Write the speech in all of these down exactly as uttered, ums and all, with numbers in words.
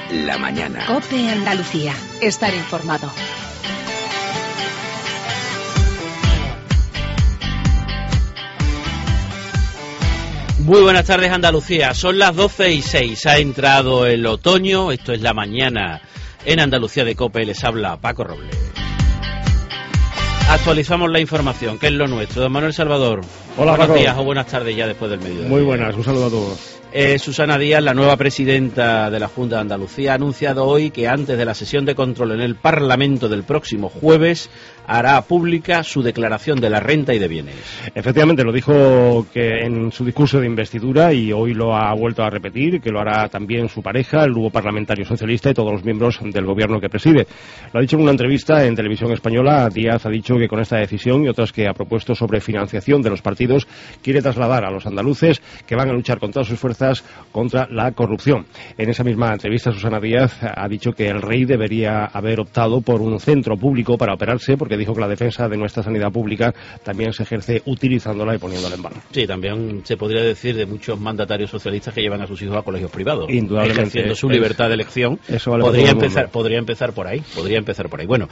La mañana. COPE Andalucía. Estar informado. Muy buenas tardes, Andalucía. Son las doce y seis. Ha entrado el otoño. Esto es La Mañana en Andalucía de COPE. Les habla Paco Robles. Actualizamos la información, que es lo nuestro. Don Manuel Salvador. Hola, buenos Paco. días o buenas tardes ya después del mediodía. Muy buenas, un saludo a todos. Eh, Susana Díaz, la nueva presidenta de la Junta de Andalucía, ha anunciado hoy que antes de la sesión de control en el Parlamento del próximo jueves hará pública su declaración de la renta y de bienes. Efectivamente, lo dijo que en su discurso de investidura y hoy lo ha vuelto a repetir, que lo hará también su pareja, el nuevo parlamentario socialista y todos los miembros del gobierno que preside. Lo ha dicho en una entrevista en Televisión Española. Díaz ha dicho que con esta decisión y otras que ha propuesto sobre financiación de los partidos, quiere trasladar a los andaluces que van a luchar con todas sus fuerzas contra la corrupción. En esa misma entrevista, Susana Díaz ha dicho que el rey debería haber optado por un centro público para operarse, porque dijo que la defensa de nuestra sanidad pública también se ejerce utilizándola y poniéndola en valor. Sí, también se podría decir de muchos mandatarios socialistas que llevan a sus hijos a colegios privados, indudablemente, ejerciendo su libertad de elección. Eso vale. Podría empezar, podría empezar por ahí, podría empezar por ahí. Bueno,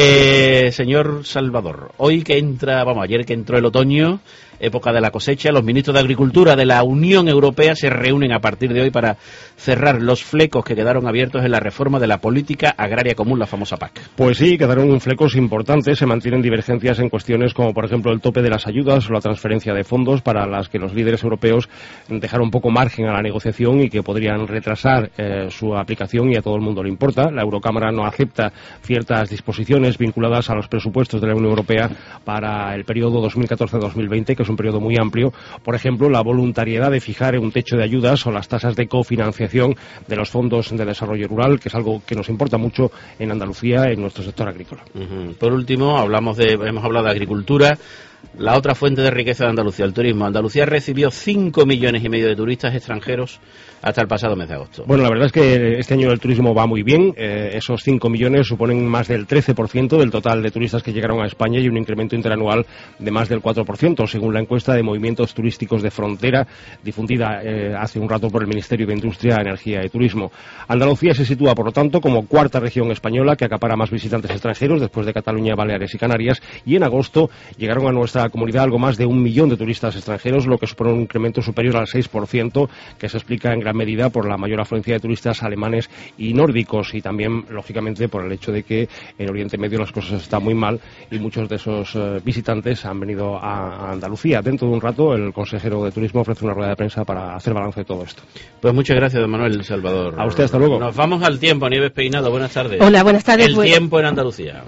eh, señor Salvador, hoy que entra, vamos, ayer que entró el otoño, época de la cosecha, los ministros de Agricultura de la Unión Europea se reúnen a partir de hoy para cerrar los flecos que quedaron abiertos en la reforma de la política agraria común, la famosa P A C. Pues sí, quedaron flecos importantes, se mantienen divergencias en cuestiones como, por ejemplo, el tope de las ayudas o la transferencia de fondos, para las que los líderes europeos dejaron un poco margen a la negociación y que podrían retrasar eh, su aplicación, y a todo el mundo le importa. La Eurocámara no acepta ciertas disposiciones vinculadas a los presupuestos de la Unión Europea para el periodo dos mil catorce a dos mil veinte, que es un periodo muy amplio. Por ejemplo, la voluntariedad de fijar un techo de ayudas o las tasas de cofinanciación de los fondos de desarrollo rural, que es algo que nos importa mucho en Andalucía, en nuestro sector agrícola. Uh-huh. Por último, hablamos de, hemos hablado de agricultura. La otra fuente de riqueza de Andalucía, el turismo. Andalucía recibió cinco millones y medio de turistas extranjeros hasta el pasado mes de agosto. Bueno, la verdad es que este año el turismo va muy bien. Eh, esos cinco millones suponen más del trece por ciento del total de turistas que llegaron a España y un incremento interanual de más del cuatro por ciento, según la encuesta de movimientos turísticos de frontera difundida eh, hace un rato por el Ministerio de Industria, Energía y Turismo. Andalucía se sitúa, por lo tanto, como cuarta región española que acapara más visitantes extranjeros después de Cataluña, Baleares y Canarias, y en agosto llegaron a nuestra comunidad algo más de un millón de turistas extranjeros, lo que supone un incremento superior al seis por ciento, que se explica en gran medida por la mayor afluencia de turistas alemanes y nórdicos, y también, lógicamente, por el hecho de que en Oriente Medio las cosas están muy mal y muchos de esos uh, visitantes han venido a, a Andalucía. Dentro de un rato, el consejero de Turismo ofrece una rueda de prensa para hacer balance de todo esto. Pues muchas gracias, don Manuel Salvador. A usted, hasta luego. Nos vamos al tiempo. Nieves Peinado, buenas tardes. Hola, buenas tardes. El pues... tiempo en Andalucía.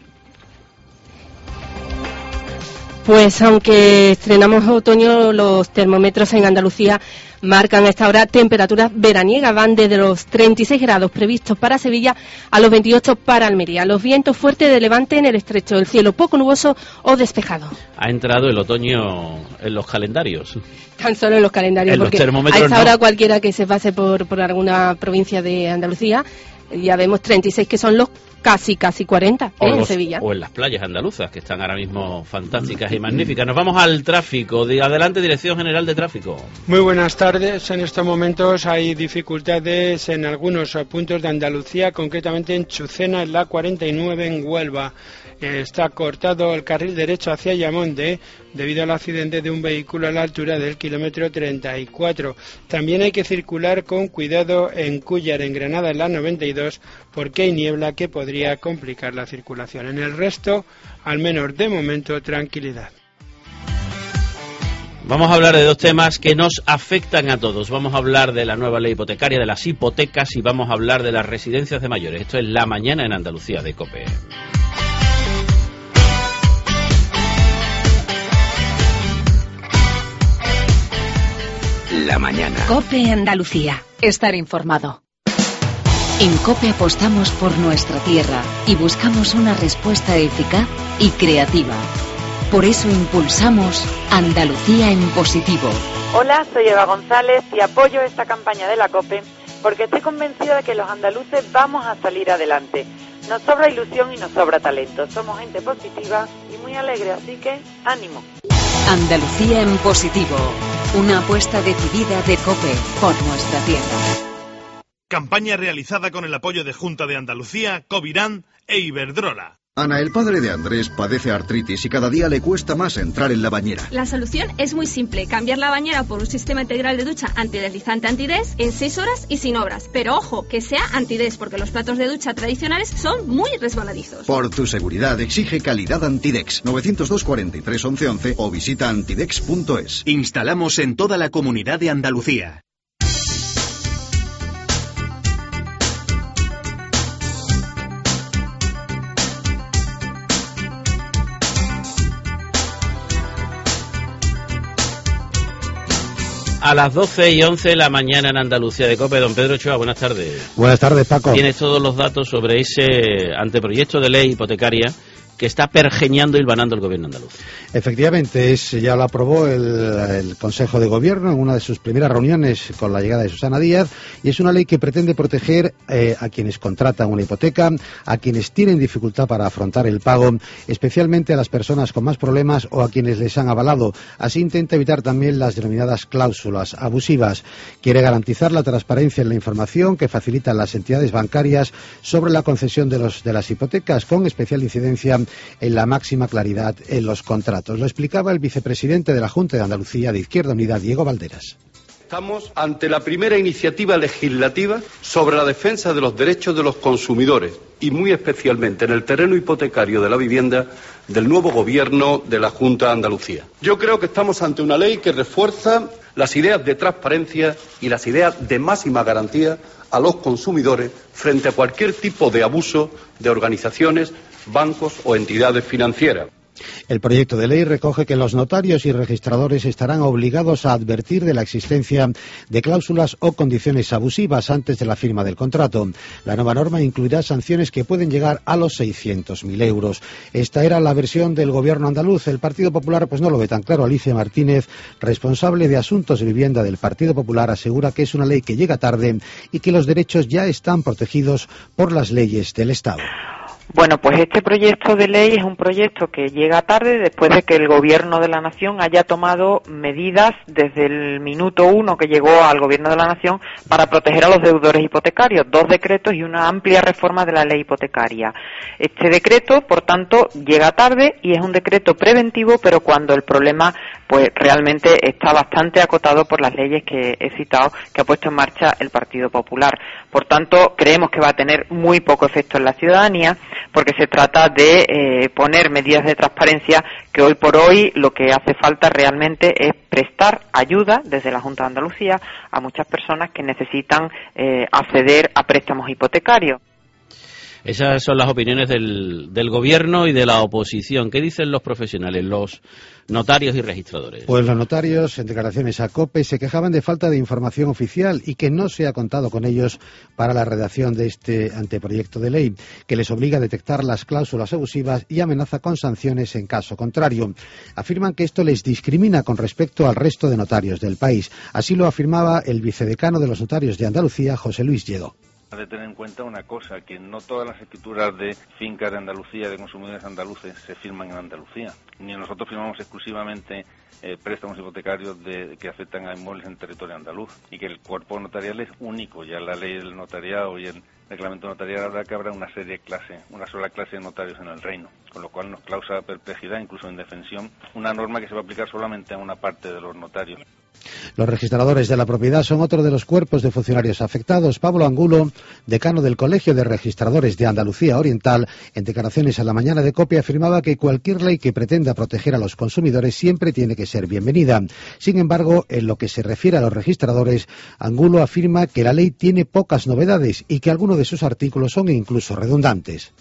Pues aunque estrenamos otoño, los termómetros en Andalucía marcan a esta hora temperaturas veraniegas. Van desde los treinta y seis grados previstos para Sevilla a los veintiocho para Almería. Los vientos fuertes de levante en el estrecho, el cielo poco nuboso o despejado. Ha entrado el otoño en los calendarios. Tan solo en los calendarios, en porque los termómetros a esta no. hora cualquiera que se pase por, por alguna provincia de Andalucía, ya vemos treinta y seis, que son los casi, casi cuarenta o ¿eh? en los, Sevilla. O en las playas andaluzas, que están ahora mismo fantásticas y magníficas. Nos vamos al tráfico. De adelante, Dirección General de Tráfico. Muy buenas tardes. En estos momentos hay dificultades en algunos puntos de Andalucía, concretamente en Chucena, en la cuarenta y nueve, en Huelva. Está cortado el carril derecho hacia Ayamonte debido al accidente de un vehículo a la altura del kilómetro treinta y cuatro. También hay que circular con cuidado en Cúllar, en Granada, en la noventa y dos, porque hay niebla que podría complicar la circulación. En el resto, al menos de momento, tranquilidad. Vamos a hablar de dos temas que nos afectan a todos. Vamos a hablar de la nueva ley hipotecaria, de las hipotecas, y vamos a hablar de las residencias de mayores. Esto es La Mañana en Andalucía de COPE. La mañana. COPE Andalucía. Estar informado. En COPE apostamos por nuestra tierra y buscamos una respuesta eficaz y creativa. Por eso impulsamos Andalucía en positivo. Hola, soy Eva González y apoyo esta campaña de la COPE porque estoy convencida de que los andaluces vamos a salir adelante. Nos sobra ilusión y nos sobra talento. Somos gente positiva y muy alegre, así que ánimo. Andalucía en positivo. Una apuesta decidida de COPE por nuestra tierra. Campaña realizada con el apoyo de Junta de Andalucía, Covirán e Iberdrola. Ana, el padre de Andrés, padece artritis y cada día le cuesta más entrar en la bañera. La solución es muy simple, cambiar la bañera por un sistema integral de ducha antideslizante Antides en seis horas y sin obras. Pero ojo, que sea Antides, porque los platos de ducha tradicionales son muy resbaladizos. Por tu seguridad, exige calidad Antidex. novecientos dos, cuarenta y tres, once, once o visita antidex punto es. Instalamos en toda la Comunidad de Andalucía. A las doce y once de la mañana en Andalucía de COPE. Don Pedro Ochoa, buenas tardes. Buenas tardes, Paco. Tienes todos los datos sobre ese anteproyecto de ley hipotecaria que está pergeñando y hilvanando el gobierno andaluz. Efectivamente, es, ya lo aprobó el, el Consejo de Gobierno en una de sus primeras reuniones con la llegada de Susana Díaz, y es una ley que pretende proteger eh, a quienes contratan una hipoteca, a quienes tienen dificultad para afrontar el pago, especialmente a las personas con más problemas o a quienes les han avalado. Así intenta evitar también las denominadas cláusulas abusivas. Quiere garantizar la transparencia en la información que facilitan las entidades bancarias sobre la concesión de, los, de las hipotecas, con especial incidencia en la máxima claridad en los contratos. Lo explicaba el vicepresidente de la Junta de Andalucía de Izquierda Unida, Diego Valderas. Estamos ante la primera iniciativa legislativa sobre la defensa de los derechos de los consumidores y muy especialmente en el terreno hipotecario de la vivienda del nuevo gobierno de la Junta de Andalucía. Yo creo que estamos ante una ley que refuerza las ideas de transparencia y las ideas de máxima garantía a los consumidores frente a cualquier tipo de abuso de organizaciones, bancos o entidades financieras. El proyecto de ley recoge que los notarios y registradores estarán obligados a advertir de la existencia de cláusulas o condiciones abusivas antes de la firma del contrato. La nueva norma incluirá sanciones que pueden llegar a los seiscientos mil euros. Esta era la versión del gobierno andaluz. El Partido Popular pues no lo ve tan claro. Alicia Martínez, responsable de asuntos de vivienda del Partido Popular, asegura que es una ley que llega tarde y que los derechos ya están protegidos por las leyes del Estado. Bueno, pues este proyecto de ley es un proyecto que llega tarde después de que el Gobierno de la Nación haya tomado medidas desde el minuto uno que llegó al Gobierno de la Nación para proteger a los deudores hipotecarios, dos decretos y una amplia reforma de la ley hipotecaria. Este decreto, por tanto, llega tarde y es un decreto preventivo, pero cuando el problema pues realmente está bastante acotado por las leyes que he citado, que ha puesto en marcha el Partido Popular. Por tanto, creemos que va a tener muy poco efecto en la ciudadanía, porque se trata de eh, poner medidas de transparencia que hoy por hoy lo que hace falta realmente es prestar ayuda desde la Junta de Andalucía a muchas personas que necesitan eh, acceder a préstamos hipotecarios. Esas son las opiniones del, del gobierno y de la oposición. ¿Qué dicen los profesionales, los notarios y registradores? Pues los notarios, en declaraciones a COPE, se quejaban de falta de información oficial y que no se ha contado con ellos para la redacción de este anteproyecto de ley, que les obliga a detectar las cláusulas abusivas y amenaza con sanciones en caso contrario. Afirman que esto les discrimina con respecto al resto de notarios del país. Así lo afirmaba el vicedecano de los notarios de Andalucía, José Luis Lledó. De tener en cuenta una cosa, que no todas las escrituras de fincas de Andalucía, de consumidores andaluces, se firman en Andalucía. Ni nosotros firmamos exclusivamente eh, préstamos hipotecarios de, que afectan a inmuebles en territorio andaluz, y que el cuerpo notarial es único. Ya en la ley del notariado y el reglamento notarial habrá que habrá una serie de clases, una sola clase de notarios en el reino, con lo cual nos causa perplejidad, incluso indefensión, una norma que se va a aplicar solamente a una parte de los notarios. Los registradores de la propiedad son otro de los cuerpos de funcionarios afectados. Pablo Angulo, decano del Colegio de Registradores de Andalucía Oriental, en declaraciones a la mañana de COPE, afirmaba que cualquier ley que pretenda proteger a los consumidores siempre tiene que ser bienvenida. Sin embargo, en lo que se refiere a los registradores, Angulo afirma que la ley tiene pocas novedades y que algunos de sus artículos son incluso redundantes.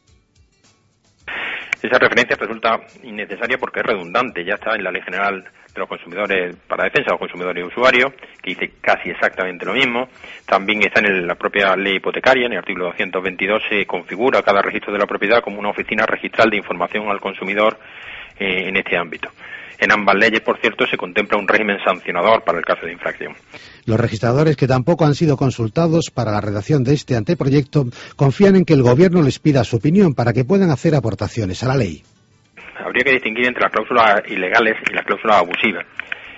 Esa referencia resulta innecesaria porque es redundante. Ya está en la Ley General de los Consumidores para la Defensa de los Consumidores y Usuarios, que dice casi exactamente lo mismo. También está en la propia Ley Hipotecaria, en el artículo doscientos veintidós, se configura cada registro de la propiedad como una oficina registral de información al consumidor eh, en este ámbito. En ambas leyes, por cierto, se contempla un régimen sancionador para el caso de infracción. Los registradores, que tampoco han sido consultados para la redacción de este anteproyecto, confían en que el Gobierno les pida su opinión para que puedan hacer aportaciones a la ley. Habría que distinguir entre las cláusulas ilegales y las cláusulas abusivas.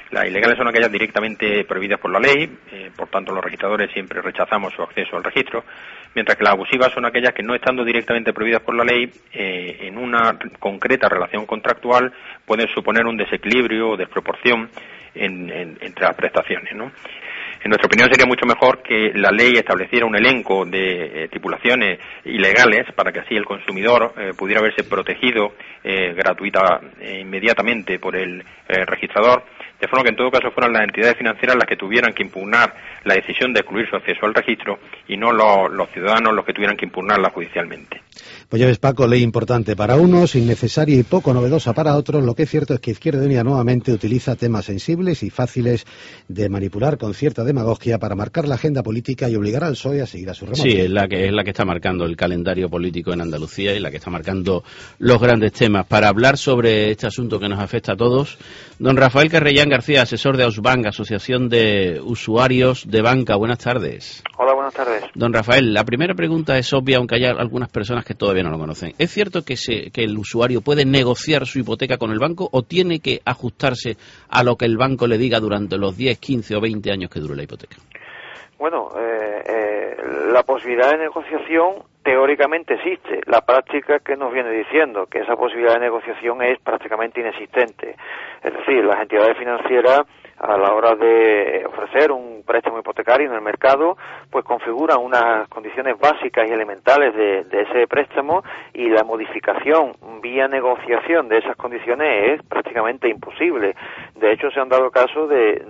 Las ilegales son aquellas directamente prohibidas por la ley, eh, por tanto los registradores siempre rechazamos su acceso al registro, mientras que las abusivas son aquellas que no estando directamente prohibidas por la ley, eh, en una concreta relación contractual pueden suponer un desequilibrio o desproporción en, en, entre las prestaciones, ¿no? En nuestra opinión sería mucho mejor que la ley estableciera un elenco de eh, tripulaciones ilegales para que así el consumidor eh, pudiera verse protegido eh, gratuita e inmediatamente por el eh, registrador, de forma que en todo caso fueran las entidades financieras las que tuvieran que impugnar la decisión de excluir su acceso al registro y no los, los ciudadanos los que tuvieran que impugnarla judicialmente. Pues ya ves, Paco, ley importante para unos, innecesaria y poco novedosa para otros. Lo que es cierto es que Izquierda Unida nuevamente utiliza temas sensibles y fáciles de manipular con cierta demagogia para marcar la agenda política y obligar al P S O E a seguir a su remolque. Sí, es la que es la que está marcando el calendario político en Andalucía y la que está marcando los grandes temas. Para hablar sobre este asunto que nos afecta a todos, don Rafael Carrellán García, asesor de Ausbank, Asociación de Usuarios de Banca. Buenas tardes. Hola, buenas tardes. Don Rafael, la primera pregunta es obvia, aunque haya algunas personas que todavía no lo conocen. ¿Es cierto que, se, que el usuario puede negociar su hipoteca con el banco o tiene que ajustarse a lo que el banco le diga durante los diez, quince o veinte años que dure la hipoteca? Bueno, eh, eh, la posibilidad de negociación teóricamente existe. La práctica que nos viene diciendo que esa posibilidad de negociación es prácticamente inexistente. Es decir, las entidades financieras a la hora de ofrecer un préstamo hipotecario en el mercado, pues configuran unas condiciones básicas y elementales de, de ese préstamo y la modificación vía negociación de esas condiciones es prácticamente imposible. De hecho, se han dado casos de,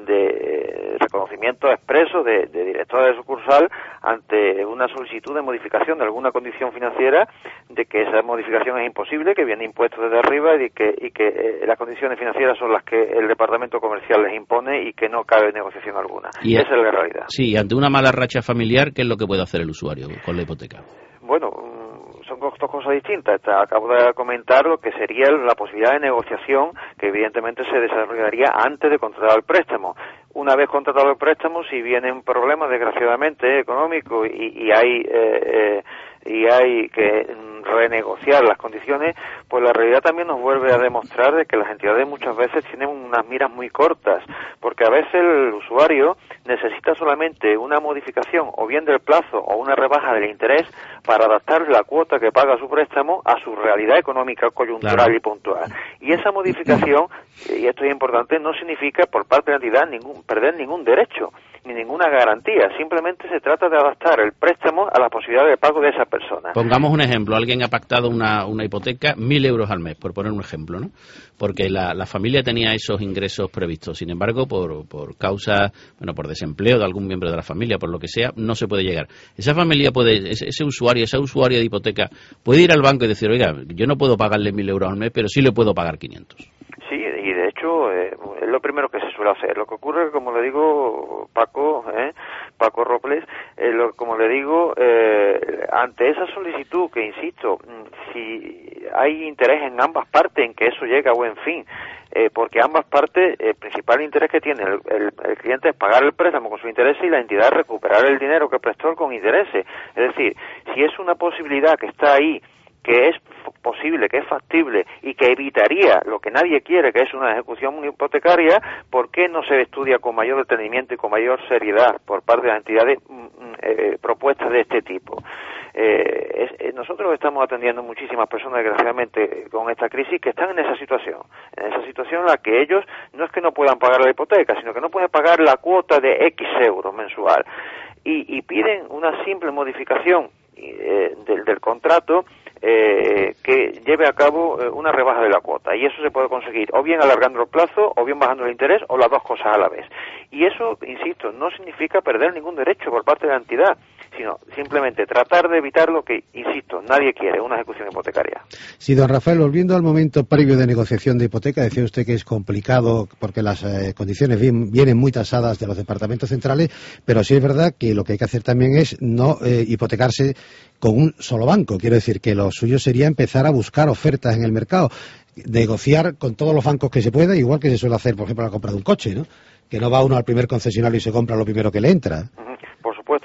de reconocimientos expresos de, de directores de sucursal ante una solicitud de modificación de alguna condición financiera de que esa modificación es imposible, que viene impuesto desde arriba y que, y que eh, las condiciones financieras son las que el departamento comercial les impone y que no cabe negociación alguna. Y esa es la realidad. Sí, ante una mala racha familiar, ¿qué es lo que puede hacer el usuario con la hipoteca? Bueno, son dos cosas distintas. Acabo de comentar lo que sería la posibilidad de negociación que evidentemente se desarrollaría antes de contratar el préstamo. Una vez contratado el préstamo, si vienen problemas desgraciadamente económicos y, y hay eh, eh, y hay que renegociar las condiciones, pues la realidad también nos vuelve a demostrar de que las entidades muchas veces tienen unas miras muy cortas, porque a veces el usuario necesita solamente una modificación o bien del plazo o una rebaja del interés para adaptar la cuota que paga su préstamo a su realidad económica coyuntural claro. y puntual. Y esa modificación, y esto es importante, no significa por parte de la entidad ningún, perder ningún derecho ni ninguna garantía, simplemente se trata de adaptar el préstamo a la posibilidad de pago de esa persona. Pongamos un ejemplo, alguien ha pactado una, una hipoteca, mil euros al mes, por poner un ejemplo, ¿no? Porque la, la familia tenía esos ingresos previstos, sin embargo, por, por causa, bueno, por desempleo de algún miembro de la familia, por lo que sea, no se puede llegar. Esa familia puede, ese, ese usuario, esa usuaria de hipoteca, puede ir al banco y decir, oiga, yo no puedo pagarle mil euros al mes, pero sí le puedo pagar quinientos. Sí, y de hecho eh, es lo primero que se suele hacer. Lo que ocurre, como le digo, Paco, eh, Paco Robles, eh, lo, como le digo, eh, ante esa solicitud, que insisto, si hay interés en ambas partes en que eso llegue a buen fin, eh, porque ambas partes, el principal interés que tiene el, el, el cliente es pagar el préstamo con sus intereses y la entidad recuperar el dinero que prestó con intereses. Es decir, si es una posibilidad que está ahí, que es posible, que es factible y que evitaría lo que nadie quiere, que es una ejecución hipotecaria, ¿por qué no se estudia con mayor detenimiento y con mayor seriedad por parte de las entidades eh, propuestas de este tipo? Eh, es, eh, nosotros estamos atendiendo muchísimas personas, desgraciadamente, con esta crisis que están en esa situación, en esa situación en la que ellos no es que no puedan pagar la hipoteca, sino que no pueden pagar la cuota de X euros mensual y, y piden una simple modificación eh, del, del contrato Eh, que lleve a cabo eh, una rebaja de la cuota, y eso se puede conseguir o bien alargando el plazo o bien bajando el interés o las dos cosas a la vez. Y eso, insisto, no significa perder ningún derecho por parte de la entidad, sino simplemente tratar de evitar lo que, insisto, nadie quiere, una ejecución hipotecaria. Sí, don Rafael, volviendo al momento previo de negociación de hipoteca, decía usted que es complicado porque las eh, condiciones bien, vienen muy tasadas de los departamentos centrales, pero sí es verdad que lo que hay que hacer también es no eh, hipotecarse con un solo banco. Quiero decir que lo suyo sería empezar a buscar ofertas en el mercado, negociar con todos los bancos que se pueda, igual que se suele hacer, por ejemplo, la compra de un coche, ¿no? Que no va uno al primer concesionario y se compra lo primero que le entra. Por supuesto, vamos a ver.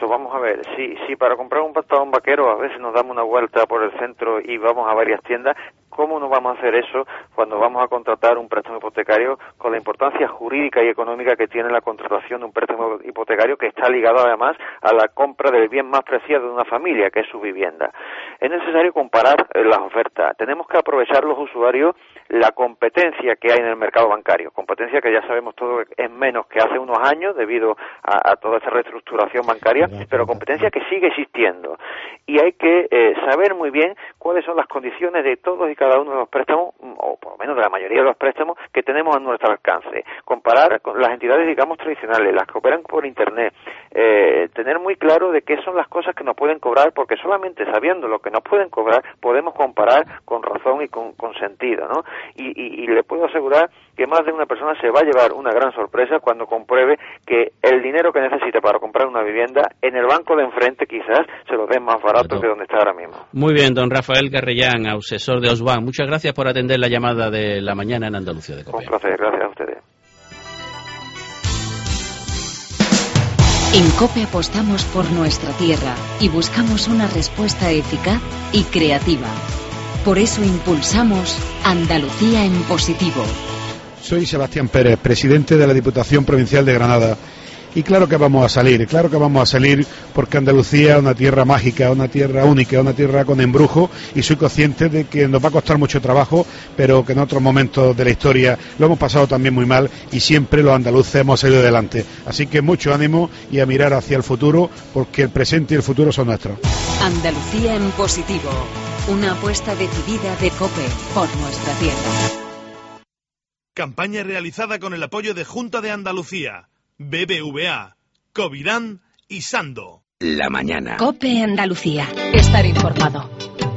ver, si, si para comprar un pantalón vaquero a veces nos damos una vuelta por el centro y vamos a varias tiendas, ¿cómo no vamos a hacer eso cuando vamos a contratar un préstamo hipotecario con la importancia jurídica y económica que tiene la contratación de un préstamo hipotecario, que está ligado además a la compra del bien más preciado de una familia, que es su vivienda? Es necesario comparar eh, las ofertas. Tenemos que aprovechar los usuarios la competencia que hay en el mercado bancario, competencia que ya sabemos todos es menos que hace unos años debido a, a toda esta reestructuración bancaria, pero competencia que sigue existiendo. Y hay que eh, saber muy bien cuáles son las condiciones de todos y cada uno de los préstamos, o por lo menos de la mayoría de los préstamos que tenemos a nuestro alcance. Comparar con las entidades, digamos, tradicionales, las que operan por Internet, eh, tener muy claro de qué son las cosas que nos pueden cobrar, porque solamente sabiendo lo que nos pueden cobrar podemos comparar con razón y con, con sentido, ¿no? Y, y, y le puedo asegurar que más de una persona se va a llevar una gran sorpresa cuando compruebe que el dinero que necesita para comprar una vivienda en el banco de enfrente quizás se lo den más barato que donde está ahora mismo. Muy bien, don Rafael Carrellán, asesor de Osban. Muchas gracias por atender la llamada de la mañana en Andalucía de COPE. Un placer, gracias a ustedes. En COPE apostamos por nuestra tierra y buscamos una respuesta eficaz y creativa. Por eso impulsamos Andalucía en positivo. Soy Sebastián Pérez, presidente de la Diputación Provincial de Granada. Y claro que vamos a salir, claro que vamos a salir porque Andalucía es una tierra mágica, una tierra única, una tierra con embrujo, y soy consciente de que nos va a costar mucho trabajo, pero que en otros momentos de la historia lo hemos pasado también muy mal y siempre los andaluces hemos salido adelante. Así que mucho ánimo y a mirar hacia el futuro, porque el presente y el futuro son nuestros. Andalucía en positivo, una apuesta decidida de COPE por nuestra tierra. Campaña realizada con el apoyo de Junta de Andalucía, B B V A, Covirán y Sando. La mañana. COPE Andalucía. Estar informado.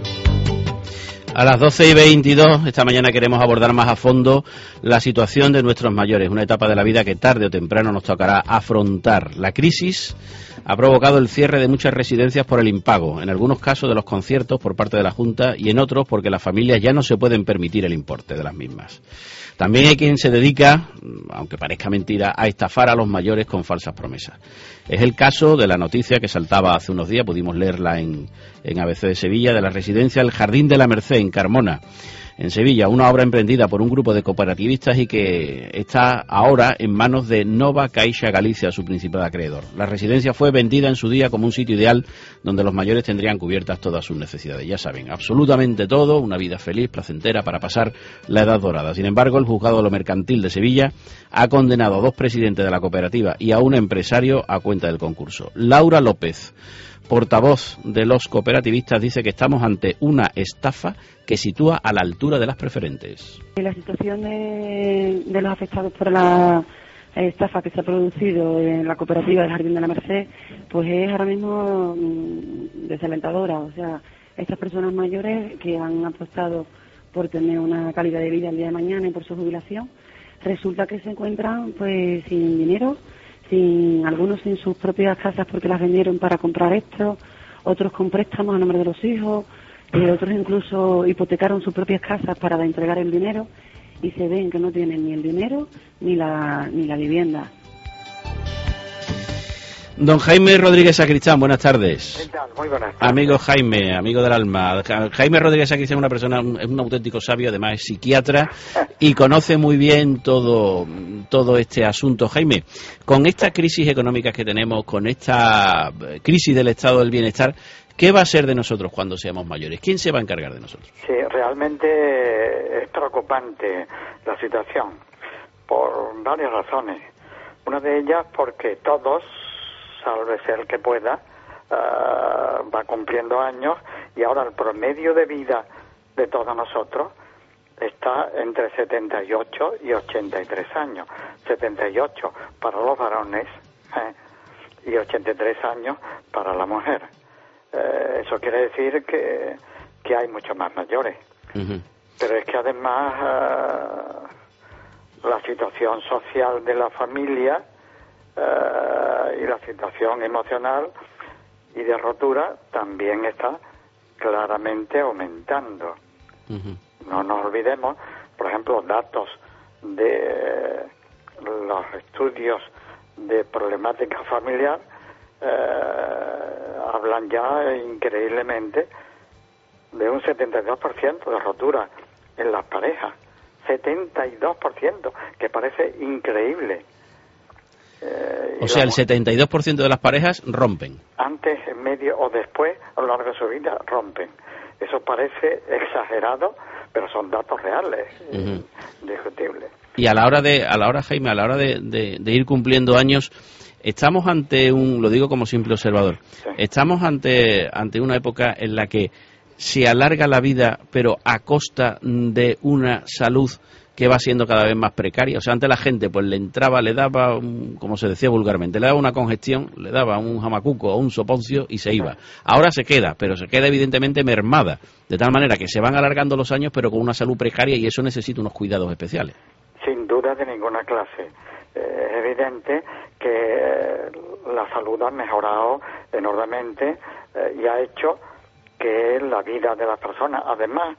A las doce y veintidós, esta mañana queremos abordar más a fondo la situación de nuestros mayores, una etapa de la vida que tarde o temprano nos tocará afrontar. La crisis ha provocado el cierre de muchas residencias por el impago, en algunos casos de los conciertos por parte de la Junta y en otros porque las familias ya no se pueden permitir el importe de las mismas. También hay quien se dedica, aunque parezca mentira, a estafar a los mayores con falsas promesas. Es el caso de la noticia que saltaba hace unos días, pudimos leerla en, en A B C de Sevilla, de la residencia El Jardín de la Merced, en Carmona, en Sevilla, una obra emprendida por un grupo de cooperativistas y que está ahora en manos de Nova Caixa Galicia, su principal acreedor. La residencia fue vendida en su día como un sitio ideal donde los mayores tendrían cubiertas todas sus necesidades. Ya saben, absolutamente todo, una vida feliz, placentera para pasar la edad dorada. Sin embargo, el juzgado de lo mercantil de Sevilla ha condenado a dos presidentes de la cooperativa y a un empresario a cuenta del concurso. Laura López, portavoz de los cooperativistas, dice que estamos ante una estafa que sitúa a la altura de las preferentes. La situación de, de los afectados por la estafa que se ha producido en la cooperativa del Jardín de la Merced, pues es ahora mismo desalentadora. O sea, estas personas mayores que han apostado por tener una calidad de vida el día de mañana y por su jubilación, resulta que se encuentran pues sin dinero, sin algunos sin sus propias casas porque las vendieron para comprar esto, otros con préstamos a nombre de los hijos, eh, otros incluso hipotecaron sus propias casas para entregar el dinero y se ven que no tienen ni el dinero ni la ni la vivienda. Don Jaime Rodríguez Sacristán, buenas tardes. ¿Qué tal? Muy buenas tardes. Amigo Jaime, amigo del alma. Jaime Rodríguez Sacristán es una persona, es un auténtico sabio, además es psiquiatra y conoce muy bien todo, todo este asunto. Jaime, con esta crisis económica que tenemos, con esta crisis del estado del bienestar, ¿qué va a ser de nosotros cuando seamos mayores? ¿Quién se va a encargar de nosotros? Sí, realmente es preocupante la situación por varias razones. Una de ellas porque todos, sálvese el que pueda, uh, va cumpliendo años y ahora el promedio de vida de todos nosotros está entre setenta y ocho y ochenta y tres años. setenta y ocho para los varones ¿eh? y ochenta y tres años para la mujer. Eh, eso quiere decir que, que hay muchos más mayores. Uh-huh. Pero es que además uh, la situación social de la familia Uh, y la situación emocional y de rotura también está claramente aumentando. Uh-huh. No nos olvidemos, por ejemplo, datos de los estudios de problemática familiar uh, hablan ya increíblemente de un setenta y dos por ciento de rotura en las parejas. setenta y dos por ciento, que parece increíble. Eh, o sea, el setenta y dos por ciento de las parejas rompen. Antes, en medio o después, a lo largo de su vida, rompen. Eso parece exagerado, pero son datos reales, uh-huh. indiscutibles. Y a la hora de, a la hora, Jaime, a la hora de, de, de ir cumpliendo años, estamos ante un, lo digo como simple observador, sí. estamos ante, ante una época en la que se alarga la vida, pero a costa de una salud que va siendo cada vez más precaria. O sea, antes la gente pues le entraba, le daba, un, como se decía vulgarmente, le daba una congestión, le daba un jamacuco o un soponcio y se iba. Ahora se queda, pero se queda evidentemente mermada, de tal manera que se van alargando los años, pero con una salud precaria, y eso necesita unos cuidados especiales. Sin duda de ninguna clase. Eh, es evidente que la salud ha mejorado enormemente eh, y ha hecho que la vida de las personas, además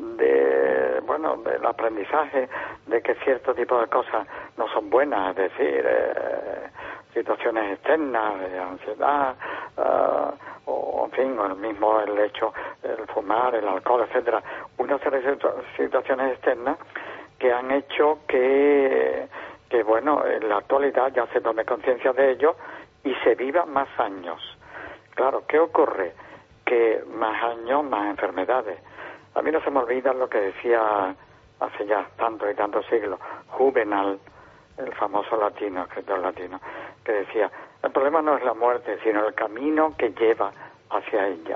de, bueno, del aprendizaje de que cierto tipo de cosas no son buenas, es decir, eh, situaciones externas de ansiedad, uh, o en fin, o el mismo el hecho, el fumar, el alcohol, etcétera, una serie de situaciones externas que han hecho que, que bueno, en la actualidad ya se tome conciencia de ello y se viva más años. Claro, ¿qué ocurre? Que más años, más enfermedades. A mí no se me olvida lo que decía hace ya tantos y tantos siglos Juvenal, el famoso latino, escritor latino, que decía, el problema no es la muerte, sino el camino que lleva hacia ella.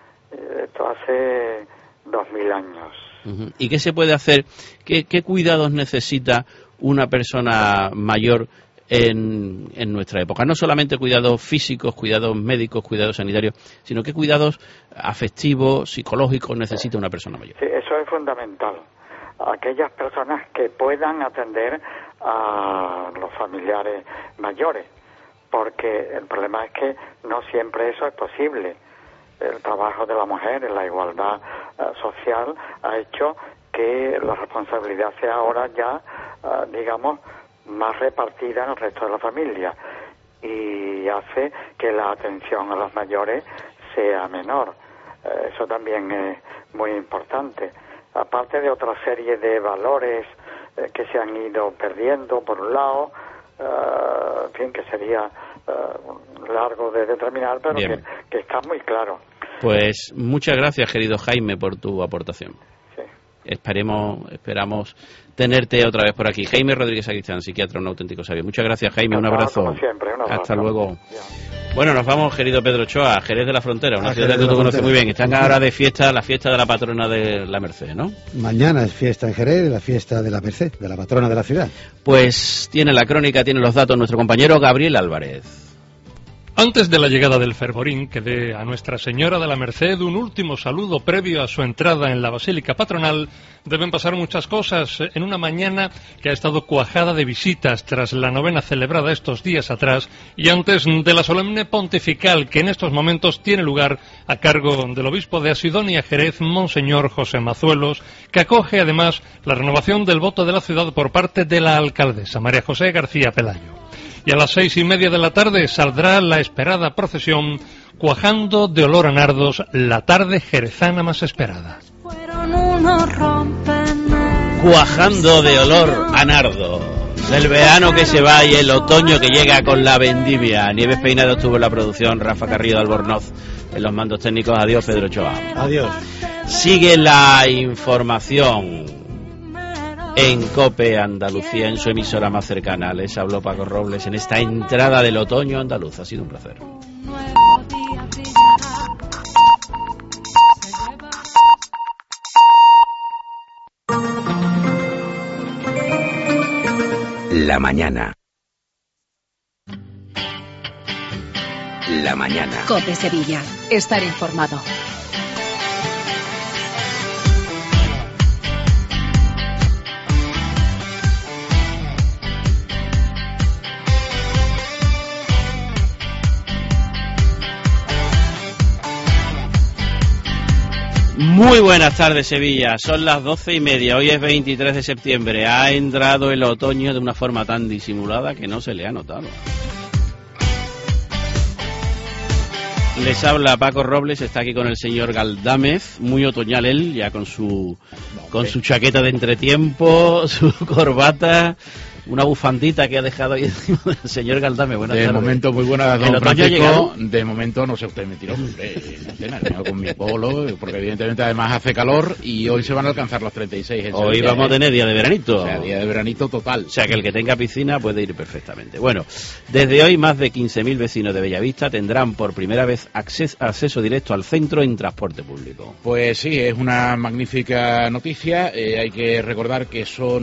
Esto hace dos mil años. Uh-huh. ¿Y qué se puede hacer? ¿Qué, qué cuidados necesita una persona mayor En, en nuestra época? No solamente cuidados físicos, cuidados médicos, cuidados sanitarios, sino que cuidados afectivos, psicológicos necesita una persona mayor. Sí, eso es fundamental. Aquellas personas que puedan atender a los familiares mayores, porque el problema es que no siempre eso es posible. El trabajo de la mujer en la igualdad uh, social ha hecho que la responsabilidad sea ahora ya, uh, digamos, más repartida en el resto de la familia, y hace que la atención a los mayores sea menor. Eh, eso también es muy importante. Aparte de otra serie de valores eh, que se han ido perdiendo, por un lado, eh, en fin, que sería eh, largo de determinar, pero que, que está muy claro. Pues muchas gracias, querido Jaime, por tu aportación. Esperemos, esperamos tenerte otra vez por aquí. Jaime Rodríguez Aguistán, psiquiatra, un auténtico sabio. Muchas gracias, Jaime, un abrazo. Como siempre, un abrazo. Hasta luego. Bueno, nos vamos, querido Pedro Ochoa, a Jerez de la Frontera, una ciudad que tú conoces muy bien. Están ahora de fiesta, la fiesta de la patrona de la Merced, ¿no? Mañana es fiesta en Jerez, la fiesta de la Merced, de la patrona de la ciudad. Pues tiene la crónica, tiene los datos nuestro compañero Gabriel Álvarez. Antes de la llegada del fervorín, que dé a Nuestra Señora de la Merced un último saludo previo a su entrada en la Basílica Patronal, deben pasar muchas cosas en una mañana que ha estado cuajada de visitas tras la novena celebrada estos días atrás y antes de la solemne pontifical que en estos momentos tiene lugar a cargo del obispo de Asidonia Jerez, Monseñor José Mazuelos, que acoge además la renovación del voto de la ciudad por parte de la alcaldesa María José García Pelayo. Y a las seis y media de la tarde saldrá la esperada procesión cuajando de olor a nardos, la tarde jerezana más esperada. Cuajando de olor a nardos, el verano que se va y el otoño que llega con la vendimia. Nieves Peinado estuvo en la producción, Rafa Carrillo de Albornoz en los mandos técnicos. Adiós, Pedro Ochoa. Adiós. Sigue la información en COPE Andalucía, en su emisora más cercana. Les habló Paco Robles en esta entrada del otoño andaluz. Ha sido un placer. La mañana. La mañana. COPE Sevilla. Estar informado. Muy buenas tardes, Sevilla. Son las doce y media. Hoy es veintitrés de septiembre. Ha entrado el otoño de una forma tan disimulada que no se le ha notado. Les habla Paco Robles, está aquí con el señor Galdámez, muy otoñal él, ya con su con su chaqueta de entretiempo, su corbata, una bufandita que ha dejado ahí encima del señor Galdámez. Buenas de tardes. momento, muy buenas, don ¿El otoño ha Francisco. llegado? De momento, no sé usted, mentiroso, hombre, vengo con mi polo, porque evidentemente además hace calor y hoy se van a alcanzar los treinta y seis. En Hoy Sevilla, vamos a ¿eh? tener día de veranito. O sea, día de veranito total. O sea, que el que tenga piscina puede ir perfectamente. Bueno, desde hoy más de quince mil vecinos de Bellavista tendrán por primera vez acceso, acceso directo al centro en transporte público. Pues sí, es una magnífica noticia. Eh, hay que recordar que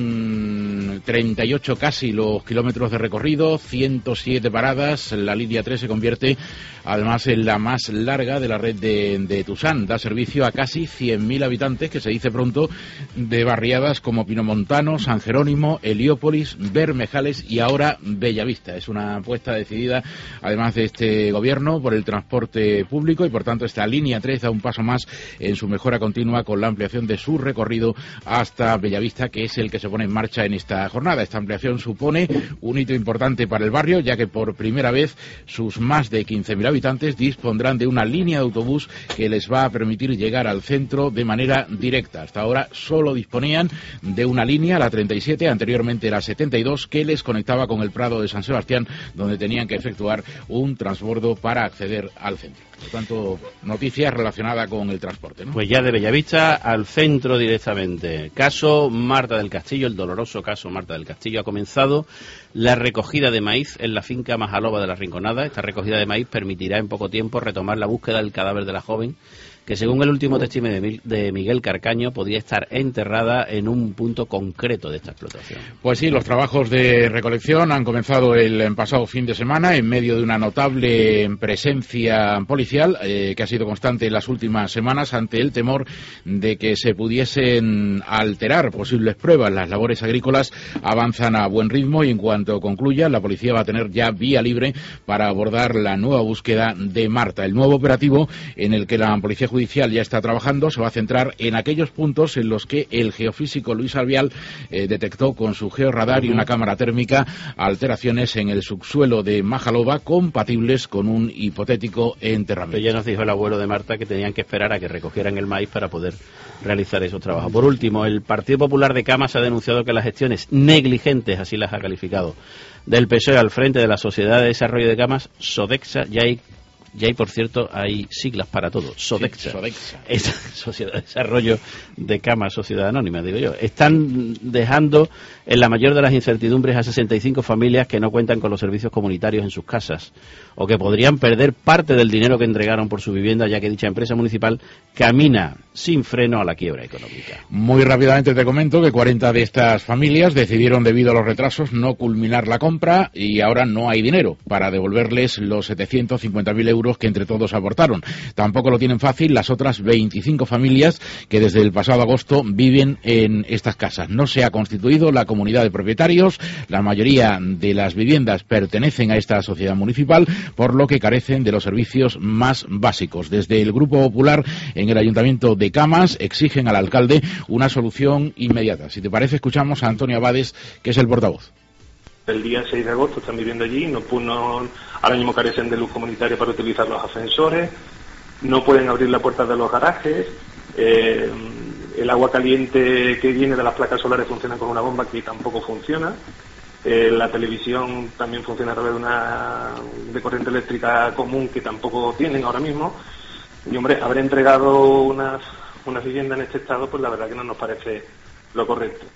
son treinta y ocho casi los kilómetros de recorrido, ciento siete paradas. La línea tres se convierte además en la más larga de la red de, de Tusán. Da servicio a casi cien mil habitantes, que se dice pronto, de barriadas como Pinomontano, San Jerónimo, Heliópolis, Bermejales y ahora Bellavista. Es una apuesta decidida, además de este gobierno, por el transporte público y por tanto esta línea tres da un paso más en su mejora continua con la ampliación de su recorrido hasta Bellavista, que es el que se pone en marcha en esta jornada. Esta ampliación supone un hito importante para el barrio, ya que por primera vez sus más de quince mil habitantes dispondrán de una línea de autobús que les va a permitir llegar al centro de manera directa. Hasta ahora solo disponían de una línea, la treinta y siete, anteriormente la setenta y dos, que les conectaba con el Prado de San Sebastián, donde tenían que efectuar un transbordo para acceder al centro. Por tanto, noticias relacionadas con el transporte, ¿no? Pues ya de Bellavista al centro directamente. Caso Marta del Castillo, el doloroso caso Marta del Castillo. Ha comenzado la recogida de maíz en la finca Majaloba de la Rinconada. Esta recogida de maíz permitirá en poco tiempo retomar la búsqueda del cadáver de la joven, que según el último testimonio de Miguel Carcaño podría estar enterrada en un punto concreto de esta explotación. Pues sí, los trabajos de recolección han comenzado el pasado fin de semana en medio de una notable presencia policial eh, que ha sido constante en las últimas semanas ante el temor de que se pudiesen alterar posibles pruebas. Las labores agrícolas avanzan a buen ritmo y en cuanto concluya la policía va a tener ya vía libre para abordar la nueva búsqueda de Marta. El nuevo operativo en el que la policía judicial ya está trabajando se va a centrar en aquellos puntos en los que el geofísico Luis Albial eh, detectó con su georradar y una cámara térmica alteraciones en el subsuelo de Majaloba compatibles con un hipotético enterramiento. Pero ya nos dijo el abuelo de Marta que tenían que esperar a que recogieran el maíz para poder realizar esos trabajos. Por último, el Partido Popular de Camas ha denunciado que las gestiones negligentes, así las ha calificado, del P S O E al frente de la Sociedad de Desarrollo de Camas, Sodexa, ya hay Ya hay, por cierto, hay siglas para todo. Sodexa. Sí, Sodexa. Esta Sociedad de Desarrollo de Camas, Sociedad Anónima, digo yo. Están dejando en la mayor de las incertidumbres a sesenta y cinco familias que no cuentan con los servicios comunitarios en sus casas o que podrían perder parte del dinero que entregaron por su vivienda, ya que dicha empresa municipal camina sin freno a la quiebra económica. Muy rápidamente te comento que cuarenta de estas familias decidieron, debido a los retrasos, no culminar la compra y ahora no hay dinero para devolverles los setecientos cincuenta mil euros que entre todos aportaron. Tampoco lo tienen fácil las otras veinticinco familias que desde el pasado agosto viven en estas casas. No se ha constituido la comunidad de propietarios, la mayoría de las viviendas pertenecen a esta sociedad municipal, por lo que carecen de los servicios más básicos. Desde el Grupo Popular en el Ayuntamiento de Camas exigen al alcalde una solución inmediata. Si te parece, escuchamos a Antonio Abades, que es el portavoz. El día seis de agosto están viviendo allí, no, no, ahora mismo carecen de luz comunitaria para utilizar los ascensores, no pueden abrir la puerta de los garajes, eh, el agua caliente que viene de las placas solares funciona con una bomba que tampoco funciona, eh, la televisión también funciona a través de una de corriente eléctrica común que tampoco tienen ahora mismo, y hombre, haber entregado unas, unas viviendas en este estado, pues la verdad que no nos parece lo correcto.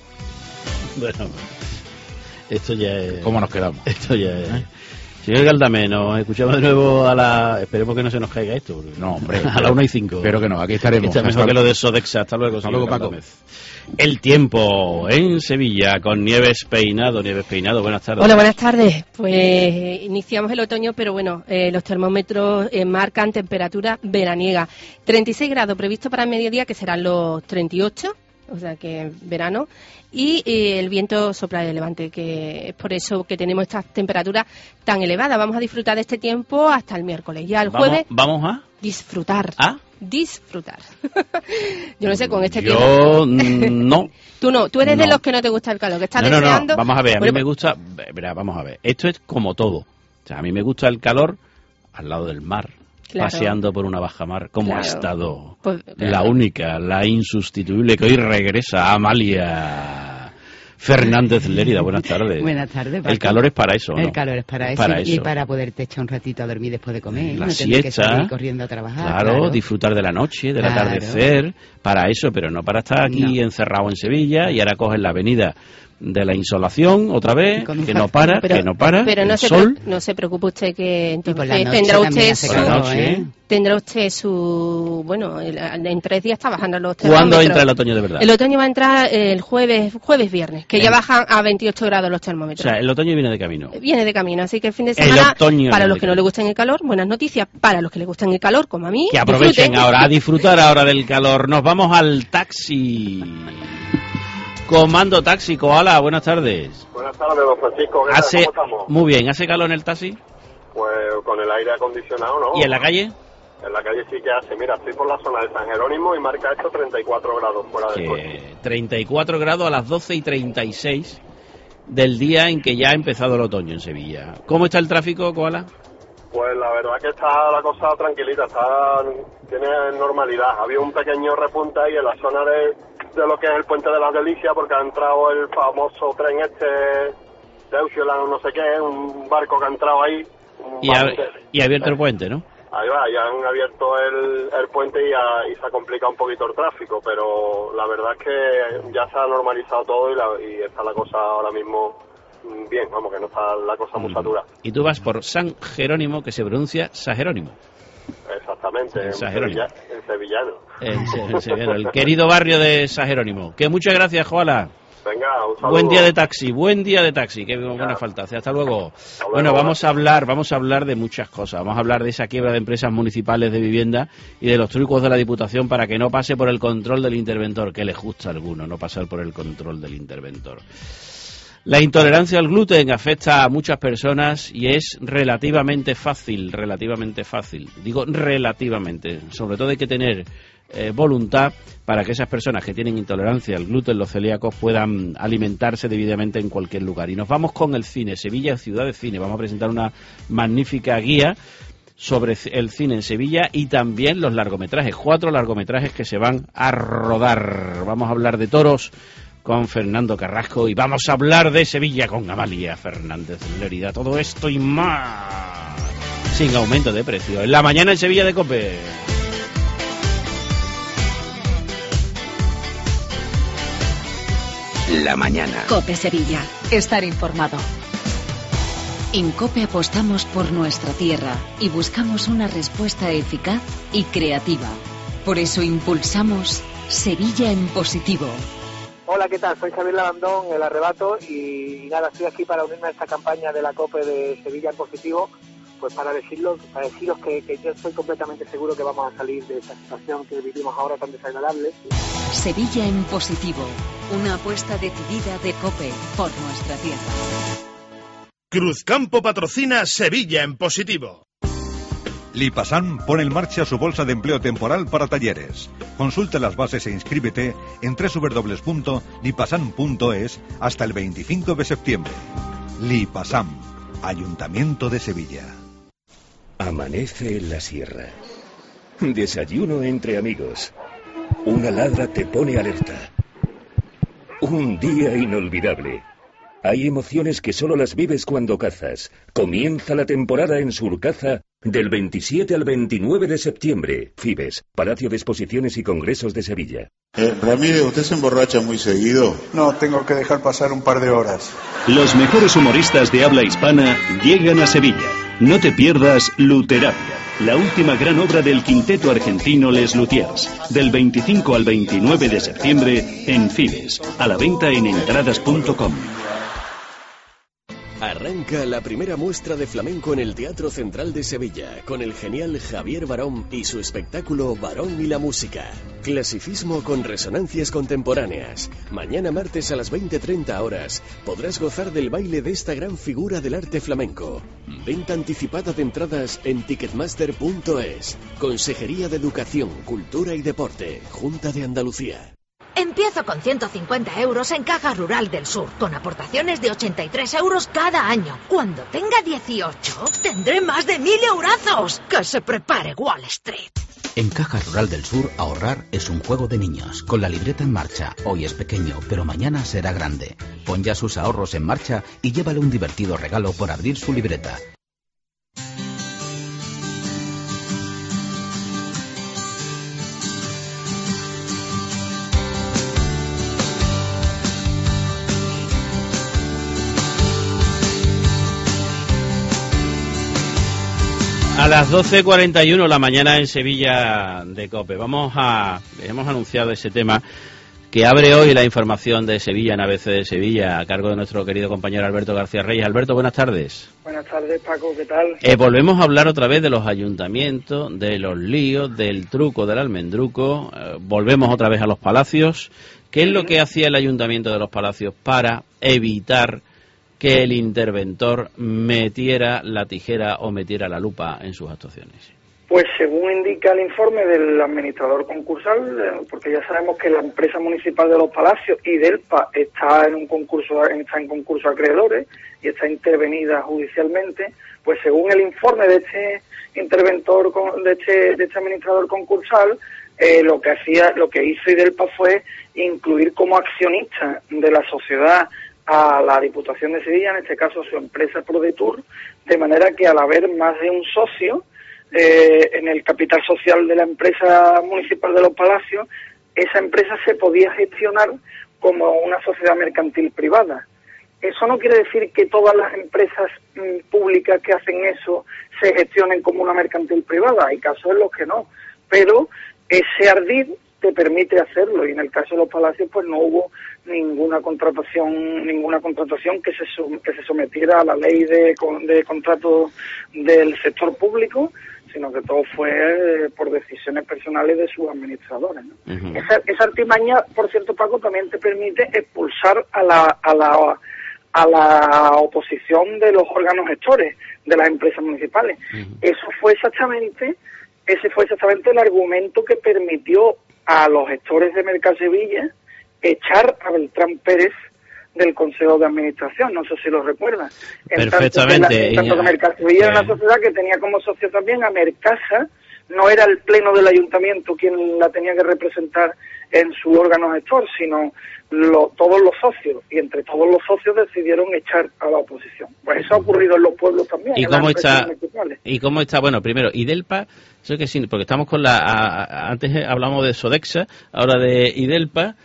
Bueno, esto ya es... ¿Cómo nos quedamos? Esto ya es... ¿Eh? Señor Galdame, nos escuchamos de nuevo a la... Esperemos que no se nos caiga esto. No, hombre. A la una y cinco. Pero que no, aquí estaremos. Está mejor que lo de Sodexa. Hasta luego, Hasta luego, Paco. El tiempo en Sevilla con Nieves Peinado. Nieves Peinado, buenas tardes. Hola, buenas tardes. Pues iniciamos el otoño, pero bueno, eh, los termómetros eh, marcan temperatura veraniega. treinta y seis grados previsto para el mediodía, que serán los treinta y ocho. O sea que verano, y eh, el viento sopla de levante, que es por eso que tenemos estas temperaturas tan elevadas. Vamos a disfrutar de este tiempo hasta el miércoles. Ya el ¿Vamos, jueves vamos a disfrutar. ¿A? Disfrutar. Yo no sé, con este Yo, tiempo. no. Tú no, tú eres no. de los que no te gusta el calor, que estás no, no, deseando. No, vamos a ver, a bueno, mí me gusta, verá, vamos a ver, esto es como todo. O sea, a mí me gusta el calor al lado del mar. Claro. paseando por una bajamar. ¿Cómo Claro. ha estado Pues, la única, la insustituible, que hoy regresa, Amalia Fernández Lérida? Buenas tardes. Buenas tardes, Paco. El calor es para eso, ¿no? El calor es para eso, Para y eso. para poderte echar un ratito a dormir después de comer, La no tener que siesta, salir corriendo a trabajar. Claro, Claro, disfrutar de la noche, del Claro. atardecer, para eso, pero no para estar aquí encerrado en Sevilla y ahora coges la avenida de la insolación otra vez, que no para, Pero- que no para, Pero no el se, sol. pre- no se preocupe usted que entonces la noche tendrá también usted hace su, Por la noche, ¿eh? tendrá usted su bueno el- en tres días está bajando los ¿Cuándo termómetros. entra el otoño de verdad? El otoño va a entrar el jueves jueves viernes, que ya En- bajan a veintiocho grados los O termómetros. sea, el otoño viene de camino. Viene de camino, así que el fin de El semana, otoño para viene los de que no le gusten el calor, buenas noticias. Para los que les gustan el calor, como a mí, Que aprovechen disfruten. ahora, a disfrutar ahora del calor. Nos vamos al taxi. Comando Taxi, Koala, buenas tardes. Buenas tardes, don Francisco. ¿Qué tal? Hace, ¿Cómo estamos? muy bien, ¿hace calor en el taxi? Pues con el aire acondicionado, ¿no? ¿Y en la calle? En la calle sí que hace. Mira, estoy por la zona de San Jerónimo y marca esto treinta y cuatro grados fuera del coche. Que treinta y cuatro grados a las doce y treinta y seis del día en que ya ha empezado el otoño en Sevilla. ¿Cómo está el tráfico, Koala? Pues la verdad que está la cosa tranquilita, está tiene normalidad. Había un pequeño repunte ahí en la zona de, de lo que es el Puente de las Delicias, porque ha entrado el famoso tren este de Deutschland, no sé qué, un barco que ha entrado ahí. un Y ha, barco que- y ha abierto el puente, ¿no? Ahí va, ya han abierto el, el puente y, ha- y se ha complicado un poquito el tráfico, pero la verdad es que ya se ha normalizado todo y, la, y está la cosa ahora mismo mm, bien, vamos, que no está la cosa muy saturada. Y tú vas por San Jerónimo, que se pronuncia San Jerónimo. Exactamente, En en, San Jerónimo. Sevilla- en sevillano. En Se- en Sevilla, el querido barrio de San Jerónimo. Que muchas gracias, Koala. Venga, un saludo. Buen día de taxi, buen día de taxi, qué buena falta hace. Hasta luego. Bueno, vamos a hablar, vamos a hablar de muchas cosas. Vamos a hablar de esa quiebra de empresas municipales de vivienda y de los trucos de la Diputación para que no pase por el control del interventor, que les gusta a alguno no pasar por el control del interventor. La intolerancia al gluten afecta a muchas personas y es relativamente fácil, relativamente fácil. Digo relativamente, sobre todo hay que tener eh, voluntad para que esas personas que tienen intolerancia al gluten, los celíacos, puedan alimentarse debidamente en cualquier lugar. Y nos vamos con el cine, Sevilla, ciudad de cine. Vamos a presentar una magnífica guía sobre el cine en Sevilla y también los largometrajes, cuatro largometrajes que se van a rodar. Vamos a hablar de toros con Fernando Carrasco y vamos a hablar de Sevilla con Amalia Fernández Lérida. Todo esto y más sin aumento de precio. En la mañana en Sevilla de COPE. La mañana. COPE Sevilla. Estar informado. En COPE apostamos por nuestra tierra y buscamos una respuesta eficaz y creativa. Por eso impulsamos Sevilla en positivo. Hola, ¿qué tal? Soy Xavier Lavandón, El Arrebato, y nada, estoy aquí para unirme a esta campaña de la COPE de Sevilla en positivo, pues para decirlo, para deciros que, que yo estoy completamente seguro que vamos a salir de esta situación que vivimos ahora tan desagradable. Sevilla en positivo. Una apuesta decidida de COPE por nuestra tierra. Cruzcampo patrocina Sevilla en positivo. Lipasan pone en marcha su bolsa de empleo temporal para talleres. Consulta las bases e inscríbete en doble u doble u doble u punto lipasan punto es hasta el veinticinco de septiembre. Lipasan, Ayuntamiento de Sevilla. Amanece en la sierra. Desayuno entre amigos. Una ladra te pone alerta. Un día inolvidable. Hay emociones que solo las vives cuando cazas. Comienza la temporada en Surcaza del veintisiete al veintinueve de septiembre. Fibes, Palacio de Exposiciones y Congresos de Sevilla. Eh, Ramírez, ¿usted se emborracha muy seguido? No, tengo que dejar pasar un par de horas. Los mejores humoristas de habla hispana llegan a Sevilla. No te pierdas Luterapia, la última gran obra del quinteto argentino Les Luthiers, del veinticinco al veintinueve de septiembre en Fibes, a la venta en entradas punto com. Arranca la primera muestra de flamenco en el Teatro Central de Sevilla, con el genial Javier Barón y su espectáculo Barón y la música. Clasicismo con resonancias contemporáneas. Mañana martes a las veinte treinta horas podrás gozar del baile de esta gran figura del arte flamenco. Venta anticipada de entradas en ticketmaster punto es. Consejería de Educación, Cultura y Deporte, Junta de Andalucía. Empiezo con ciento cincuenta euros en Caja Rural del Sur, con aportaciones de ochenta y tres euros cada año. Cuando tenga dieciocho, tendré más de mil eurazos. ¡Que se prepare Wall Street! En Caja Rural del Sur, ahorrar es un juego de niños. Con la libreta en marcha, hoy es pequeño, pero mañana será grande. Pon ya sus ahorros en marcha y llévale un divertido regalo por abrir su libreta. A las doce cuarenta y uno la mañana en Sevilla de COPE. Vamos a, hemos anunciado ese tema que abre hoy la información de Sevilla en A B C de Sevilla, a cargo de nuestro querido compañero Alberto García Reyes. Alberto, buenas tardes. Buenas tardes, Paco, ¿qué tal? Eh, volvemos a hablar otra vez de los ayuntamientos, de los líos, del truco, del almendruco. Eh, volvemos otra vez a los palacios. ¿Qué es lo que hacía el ayuntamiento de los palacios para evitar que el interventor metiera la tijera o metiera la lupa en sus actuaciones? Pues según indica el informe del administrador concursal, porque ya sabemos que la empresa municipal de los Palacios, IDELPA, está en un concurso, está en concurso de acreedores y está intervenida judicialmente, pues según el informe de este interventor, de este, de este administrador concursal, eh, lo que hacía, lo que hizo IDELPA fue incluir como accionista de la sociedad a la Diputación de Sevilla, en este caso su empresa ProDetour, de manera que al haber más de un socio eh, en el capital social de la empresa municipal de los Palacios, esa empresa se podía gestionar como una sociedad mercantil privada. Eso no quiere decir que todas las empresas mm, públicas que hacen eso se gestionen como una mercantil privada, hay casos en los que no, pero ese ardid te permite hacerlo, y en el caso de los Palacios pues no hubo ninguna contratación ninguna contratación que se que se sometiera a la ley de, de contratos del sector público, sino que todo fue eh, por decisiones personales de sus administradores, ¿no? Uh-huh. Esa, esa artimaña, por cierto, Paco, también te permite expulsar a la a la a la oposición de los órganos gestores de las empresas municipales. Uh-huh. Eso fue exactamente ese fue exactamente el argumento que permitió a los gestores de Mercasevilla echar a Beltrán Pérez del Consejo de Administración, no sé si lo recuerdan. Perfectamente. En tanto que Mercasevilla era una sociedad que tenía como socio también a Mercasa, no era el pleno del ayuntamiento quien la tenía que representar en su órgano gestor, sino lo, todos los socios, y entre todos los socios decidieron echar a la oposición. Pues eso ha ocurrido en los pueblos también. ¿Y cómo está? ¿Y cómo está? Bueno, primero, IDELPA, eso que sí, porque estamos con la, a, a, antes hablamos de Sodexo, ahora de IDELPA,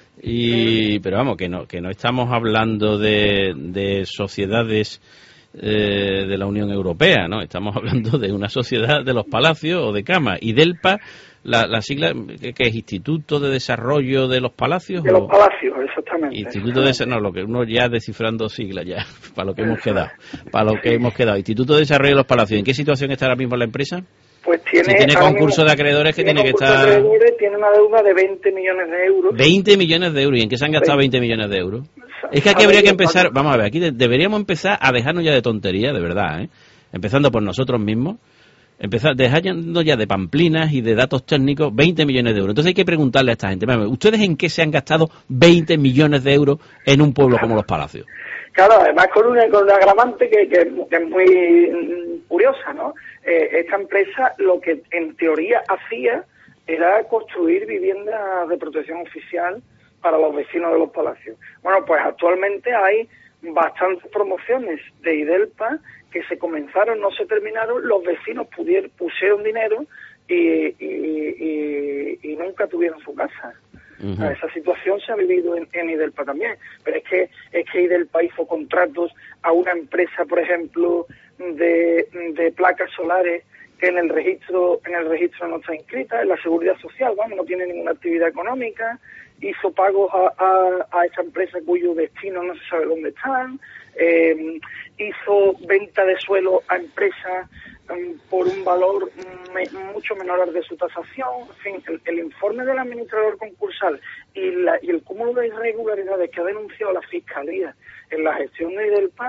y pero vamos, que no, que no estamos hablando de, de sociedades eh, de la Unión Europea, ¿no? Estamos hablando de una sociedad de los Palacios o de Cama. IDELPA, la, la sigla, que es Instituto de Desarrollo de los Palacios. De los Palacios, exactamente. Instituto de no, lo que uno ya descifrando siglas ya, para lo que hemos quedado, para lo que hemos quedado. Instituto de Desarrollo de los Palacios. ¿En qué situación está ahora mismo la empresa? Pues tiene, si tiene concurso mismo, de acreedores que tiene, tiene que estar... De acreedores, tiene una deuda de veinte millones de euros. veinte millones de euros. ¿Y en qué se han gastado veinte millones de euros? Es que aquí habría que empezar, vamos a ver, aquí de, deberíamos empezar a dejarnos ya de tontería, de verdad, ¿eh? Empezando por nosotros mismos, empezar, dejarnos ya de pamplinas y de datos técnicos, veinte millones de euros. Entonces hay que preguntarle a esta gente, ¿ustedes en qué se han gastado veinte millones de euros en un pueblo como Los Palacios? Claro, además con una, con una agravante que, que, que es muy curiosa, ¿no? Eh, esta empresa lo que en teoría hacía era construir viviendas de protección oficial para los vecinos de los Palacios. Bueno, pues actualmente hay bastantes promociones de IDELPA que se comenzaron, no se terminaron, los vecinos pudieron, pusieron dinero y, y, y, y nunca tuvieron su casa. Uh-huh. Esa situación se ha vivido en, en IDELPA también, pero es que es que IDELPA hizo contratos a una empresa, por ejemplo, de, de placas solares que en el registro en el registro no está inscrita, en la seguridad social, vamos, no tiene ninguna actividad económica, hizo pagos a, a, a esa empresa cuyo destino no se sabe dónde están, eh, hizo venta de suelo a empresas um, por un valor me, mucho menor al de su tasación. En fin, el, el informe del administrador concursal y, la, y el cúmulo de irregularidades que ha denunciado la Fiscalía en la gestión de IDELPA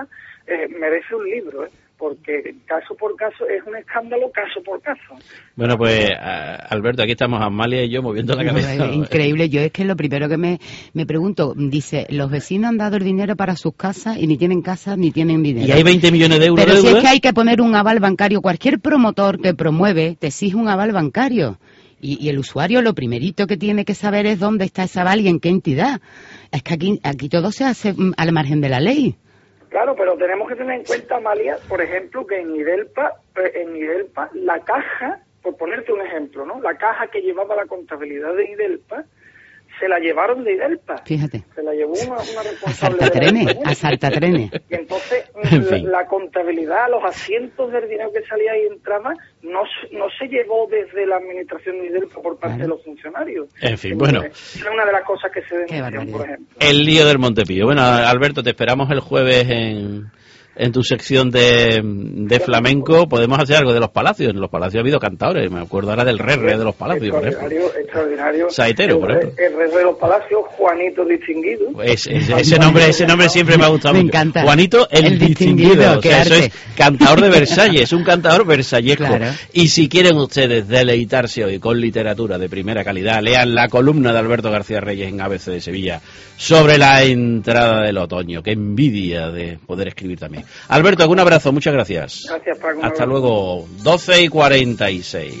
eh, merece un libro, ¿eh? Porque caso por caso es un escándalo, caso por caso. Bueno, pues a, Alberto, aquí estamos Amalia y yo moviendo la cabeza. No, increíble. Yo es que lo primero que me, me pregunto, dice, los vecinos han dado el dinero para sus casas y ni tienen casas ni tienen dinero. Y hay veinte millones de euros Pero de si deuda. es que hay que poner un aval bancario, cualquier promotor que promueve te exige un aval bancario. Y, y el usuario lo primerito que tiene que saber es dónde está ese aval y en qué entidad. Es que aquí, aquí todo se hace mm, al margen de la ley. Claro, pero tenemos que tener en cuenta, Amalia, por ejemplo, que en IDELPA, en IDELPA, la caja, por ponerte un ejemplo, ¿no? La caja que llevaba la contabilidad de IDELPA, se la llevaron de IDELPA. Fíjate. Se la llevó una, una A responsable saltatrenes, de la a saltatrenes. Y entonces En fin. la, la contabilidad, los asientos del dinero que salía y entraba, no, se- no se llevó desde la administración de IDELPA por parte de los funcionarios. En fin, bueno. Es una de las cosas que se denuncian, por ejemplo. El lío del Montepío. Bueno, Alberto, te esperamos el jueves en, en tu sección de, de flamenco. Podemos hacer algo de los palacios. En los palacios ha habido cantadores. Me acuerdo ahora del Rerre de los palacios, por ejemplo. Extraordinario, extraordinario. Saetero, por El re- ejemplo. El rey de los palacios, Juanito Distinguido. Es- es- ese nombre ese nombre siempre me ha gustado Me mucho. encanta. Juanito el, El distinguido, distinguido, o qué sea, eso arte. es cantador de Versalles, es un cantador versallesco. Claro. Y si quieren ustedes deleitarse hoy con literatura de primera calidad, lean la columna de Alberto García Reyes en A B C de Sevilla sobre la entrada del otoño. Qué envidia de poder escribir también. Alberto, un abrazo, muchas gracias. Gracias, Paco. un Hasta abrazo. luego, doce y cuarenta y seis.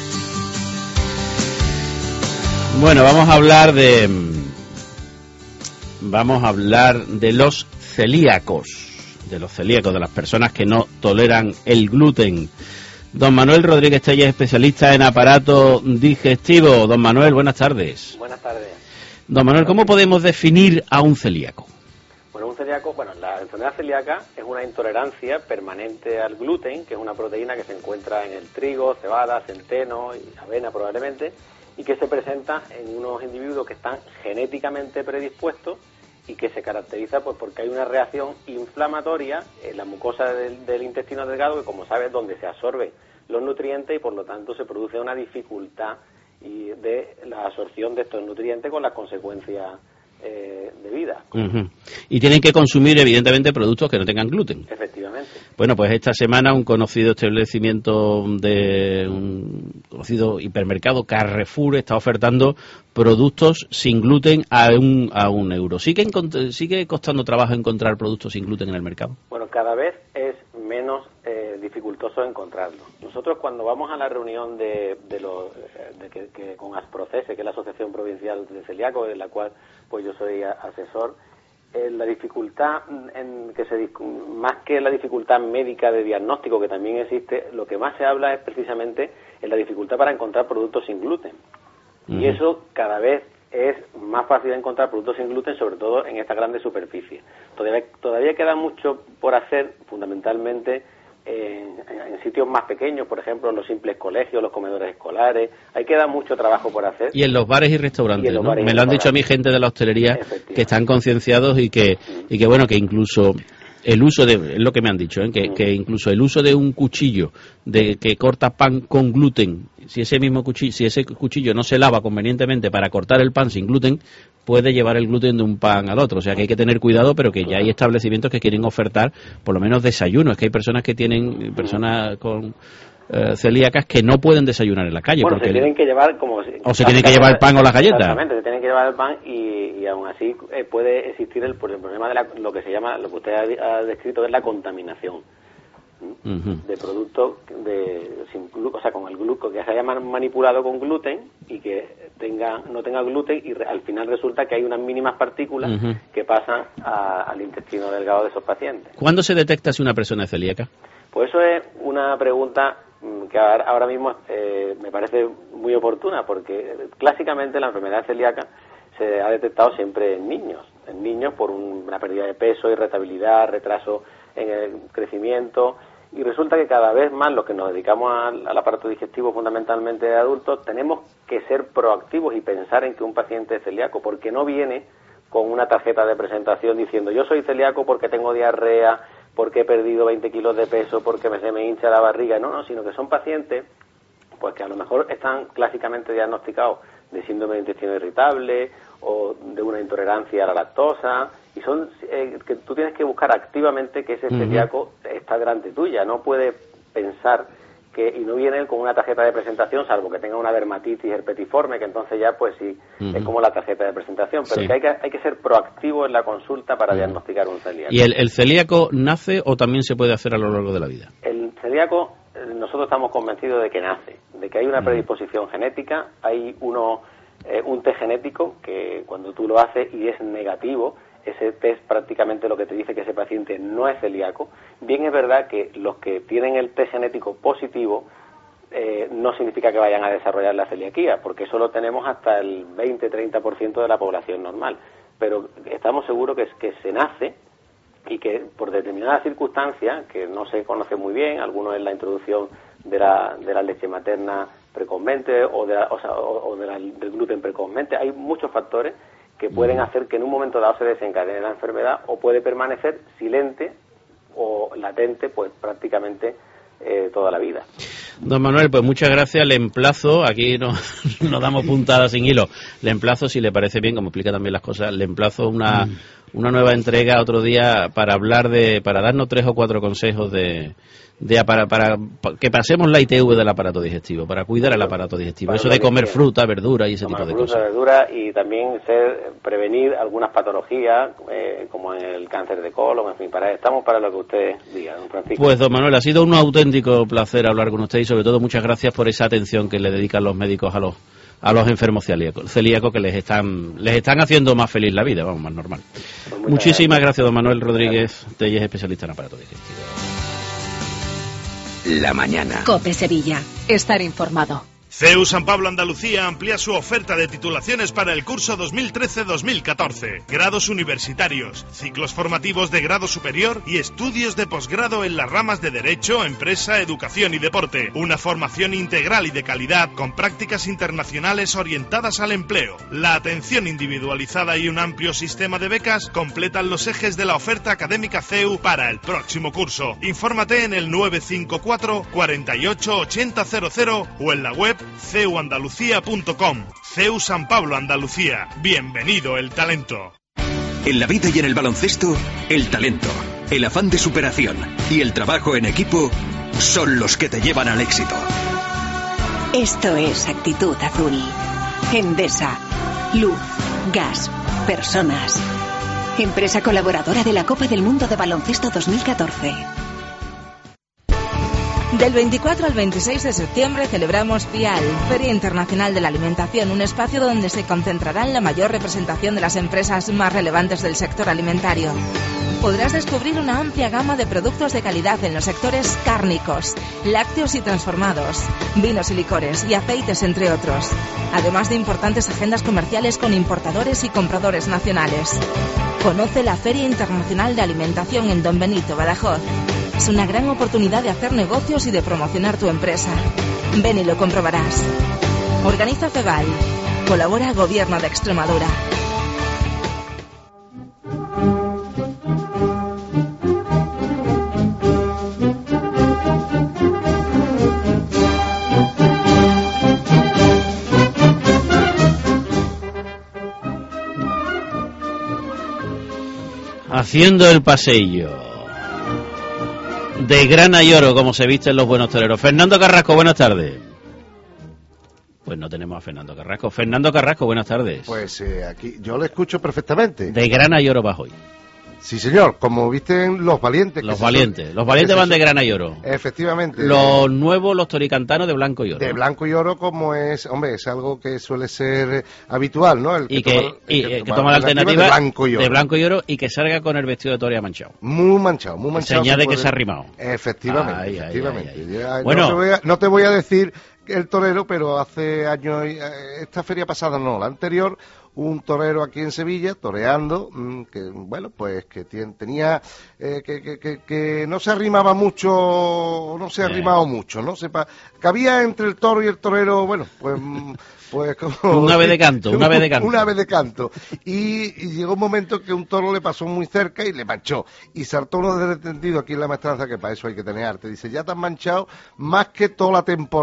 Bueno, vamos a hablar de vamos a hablar de los celíacos, de los celíacos, de las personas que no toleran el gluten. Don Manuel Rodríguez Telles, especialista en aparato digestivo. Don Manuel, buenas tardes. Buenas tardes. Don Manuel, ¿cómo podemos definir a un celíaco? Bueno, un celíaco, bueno, la enfermedad celíaca es una intolerancia permanente al gluten, que es una proteína que se encuentra en el trigo, cebada, centeno y avena probablemente, y que se presenta en unos individuos que están genéticamente predispuestos y que se caracteriza pues porque hay una reacción inflamatoria en la mucosa del, del intestino delgado, que como sabes, donde se absorben los nutrientes y por lo tanto se produce una dificultad y de la absorción de estos nutrientes con las consecuencias eh, debidas. Uh-huh. Y tienen que consumir, evidentemente, productos que no tengan gluten. Efectivamente. Bueno, pues esta semana un conocido establecimiento de un conocido hipermercado, Carrefour, está ofertando productos sin gluten a un, a un euro. ¿Sigue, encont- ¿Sigue costando trabajo encontrar productos sin gluten en el mercado? Bueno, cada vez es menos eh, dificultoso encontrarlo. Nosotros cuando vamos a la reunión de, de los de que, que con ASPROCESE, que es la Asociación Provincial de Celíacos, de la cual pues yo soy a- asesor, eh, la dificultad en que se discu- más que la dificultad médica de diagnóstico, que también existe, lo que más se habla es precisamente en la dificultad para encontrar productos sin gluten. Y eso cada vez es más fácil de encontrar productos sin gluten, sobre todo en esta grande superficie. Todavía, todavía queda mucho por hacer, fundamentalmente en, en sitios más pequeños, por ejemplo, en los simples colegios, los comedores escolares. Ahí queda mucho trabajo por hacer. Y en los bares y restaurantes, Y en los ¿no? bares y Me lo han dicho a mi gente de la hostelería, que están concienciados y que, y que bueno, que incluso el uso de, es lo que me han dicho, ¿eh? que, que incluso el uso de un cuchillo de que corta pan con gluten, si ese mismo cuchillo, si ese cuchillo no se lava convenientemente para cortar el pan sin gluten, puede llevar el gluten de un pan al otro. O sea que hay que tener cuidado, pero que ya hay establecimientos que quieren ofertar por lo menos desayuno. Es que hay personas que tienen, personas con eh, celíacas que no pueden desayunar en la calle. Bueno, porque se tienen que llevar como... O se tienen que llevar el pan o las galletas. Exactamente, se tienen que llevar el pan y, y aún así eh, puede existir el, el problema de la, lo que se llama, lo que usted ha, ha descrito, que es la contaminación Uh-huh. de productos de sin glu- o sea, con el gluten, que se haya man- manipulado con gluten y que tenga no tenga gluten y re- al final resulta que hay unas mínimas partículas Uh-huh. que pasan a- al intestino delgado de esos pacientes. ¿Cuándo se detecta si una persona es celíaca? Pues eso es una pregunta mm, que ahora, ahora mismo eh, me parece muy oportuna, porque clásicamente la enfermedad celíaca se ha detectado siempre en niños, en niños por un- una pérdida de peso, irritabilidad, retraso en el crecimiento, y resulta que cada vez más los que nos dedicamos al, al aparato digestivo, fundamentalmente de adultos, tenemos que ser proactivos y pensar en que un paciente es celíaco, porque no viene con una tarjeta de presentación diciendo yo soy celíaco porque tengo diarrea, porque he perdido veinte kilos de peso, porque me, se me hincha la barriga. No, no, sino que son pacientes pues que a lo mejor están clásicamente diagnosticados de síndrome de intestino irritable o de una intolerancia a la lactosa y son eh, que tú tienes que buscar activamente que ese Ujú. celíaco está delante tuya, no puede pensar que, y no viene con una tarjeta de presentación, salvo que tenga una dermatitis herpetiforme, que entonces ya pues sí, Ujú. es como la tarjeta de presentación, pero Sí. que hay que hay que ser proactivo en la consulta para Ujú. diagnosticar un celíaco. ¿Y el, el celíaco nace o también se puede hacer a lo largo de la vida? El celíaco, eh, nosotros estamos convencidos de que nace, de que hay una predisposición genética, hay uno eh, un test genético que cuando tú lo haces y es negativo, ese test prácticamente lo que te dice que ese paciente no es celíaco. Bien es verdad que los que tienen el test genético positivo eh, no significa que vayan a desarrollar la celiaquía, porque eso lo tenemos hasta el veinte a treinta por ciento de la población normal. Pero estamos seguros que, que se nace y que por determinadas circunstancias, que no se conoce muy bien, algunos en la introducción de la, de la leche materna precozmente o, de la, o, sea, o, o de la, del gluten precozmente, hay muchos factores que pueden hacer que en un momento dado se desencadene la enfermedad o puede permanecer silente o latente pues prácticamente eh, toda la vida. Don Manuel, pues muchas gracias. Le emplazo, aquí no, no damos puntadas sin hilo, le emplazo, si le parece bien, como explica también las cosas, le emplazo una, mm. una nueva entrega otro día para hablar de, para darnos tres o cuatro consejos de... De, para, para, para que pasemos la I T V del aparato digestivo, para cuidar el aparato digestivo, Para eso de comer fruta, verdura y ese Tomar tipo de fruta, cosas. verdura y también ser, prevenir algunas patologías eh, como el cáncer de colon, en fin, para, estamos para lo que usted diga, don Francisco. Pues don Manuel, ha sido un auténtico placer hablar con usted y sobre todo muchas gracias por esa atención que le dedican los médicos a los a los enfermos celíacos, celíacos que les están les están haciendo más feliz la vida, vamos, más normal. Pues muchísimas gracias. gracias, don Manuel Rodríguez, Telles, especialista en aparato digestivo. La mañana. COPE Sevilla. Estar informado. C E U San Pablo Andalucía amplía su oferta de titulaciones para el curso dos mil trece dos mil catorce. Grados universitarios, ciclos formativos de grado superior y estudios de posgrado en las ramas de Derecho, Empresa, Educación y Deporte. Una formación integral y de calidad con prácticas internacionales orientadas al empleo. La atención individualizada y un amplio sistema de becas completan los ejes de la oferta académica C E U para el próximo curso. Infórmate en el nueve cinco cuatro, cuarenta y ocho, ochenta cero cero o en la web c e u andalucía punto com. C E U San Pablo Andalucía. Bienvenido el talento. En la vida y en el baloncesto, el talento, el afán de superación y el trabajo en equipo son los que te llevan al éxito. Esto es Actitud Azul. Endesa. Luz, gas, personas. Empresa colaboradora de la Copa del Mundo de Baloncesto dos mil catorce. Del veinticuatro al veintiséis de septiembre celebramos FIAL, Feria Internacional de la Alimentación, un espacio donde se concentrarán la mayor representación de las empresas más relevantes del sector alimentario. Podrás descubrir una amplia gama de productos de calidad en los sectores cárnicos, lácteos y transformados, vinos y licores y aceites, entre otros, además de importantes agendas comerciales con importadores y compradores nacionales. Conoce la Feria Internacional de Alimentación en Don Benito, Badajoz. Es una gran oportunidad de hacer negocios y de promocionar tu empresa. Ven y lo comprobarás. Organiza FEBAL. Colabora Gobierno de Extremadura. Haciendo el paseillo de grana y oro, como se visten los buenos toreros. Fernando Carrasco, buenas tardes. Pues no tenemos a Fernando Carrasco. Fernando Carrasco, buenas tardes. Pues eh, aquí yo lo escucho perfectamente. De grana y oro vas hoy. Sí, señor, como visten los valientes. Los valientes, son, los valientes van de grana y oro. Efectivamente. Los nuevos, los toricantanos de blanco y oro. De blanco y oro, como es, hombre, es algo que suele ser habitual, ¿no? El que y que, toma, y, el que, que toma la alternativa de blanco y oro. De blanco y oro y que salga con el vestido de toria manchado. Muy manchado, muy manchado. Señal de que se ha arrimado. Efectivamente, ay, efectivamente. Ay, ay, ay. Bueno, no te, voy a, no te voy a decir el torero, pero hace años, esta feria pasada no, la anterior, un torero aquí en Sevilla toreando que bueno pues que tenía eh, que, que, que, que no se arrimaba mucho, no se ha arrimado eh. mucho, no sepa, que había entre el toro y el torero, bueno pues pues como un ave de canto, un ave de canto, un ave de canto y, y llegó un momento que un toro le pasó muy cerca y le manchó y saltó uno de entendido aquí en la maestranza, que para eso hay que tener arte, dice, ya te has manchado más que toda la temporada pasada.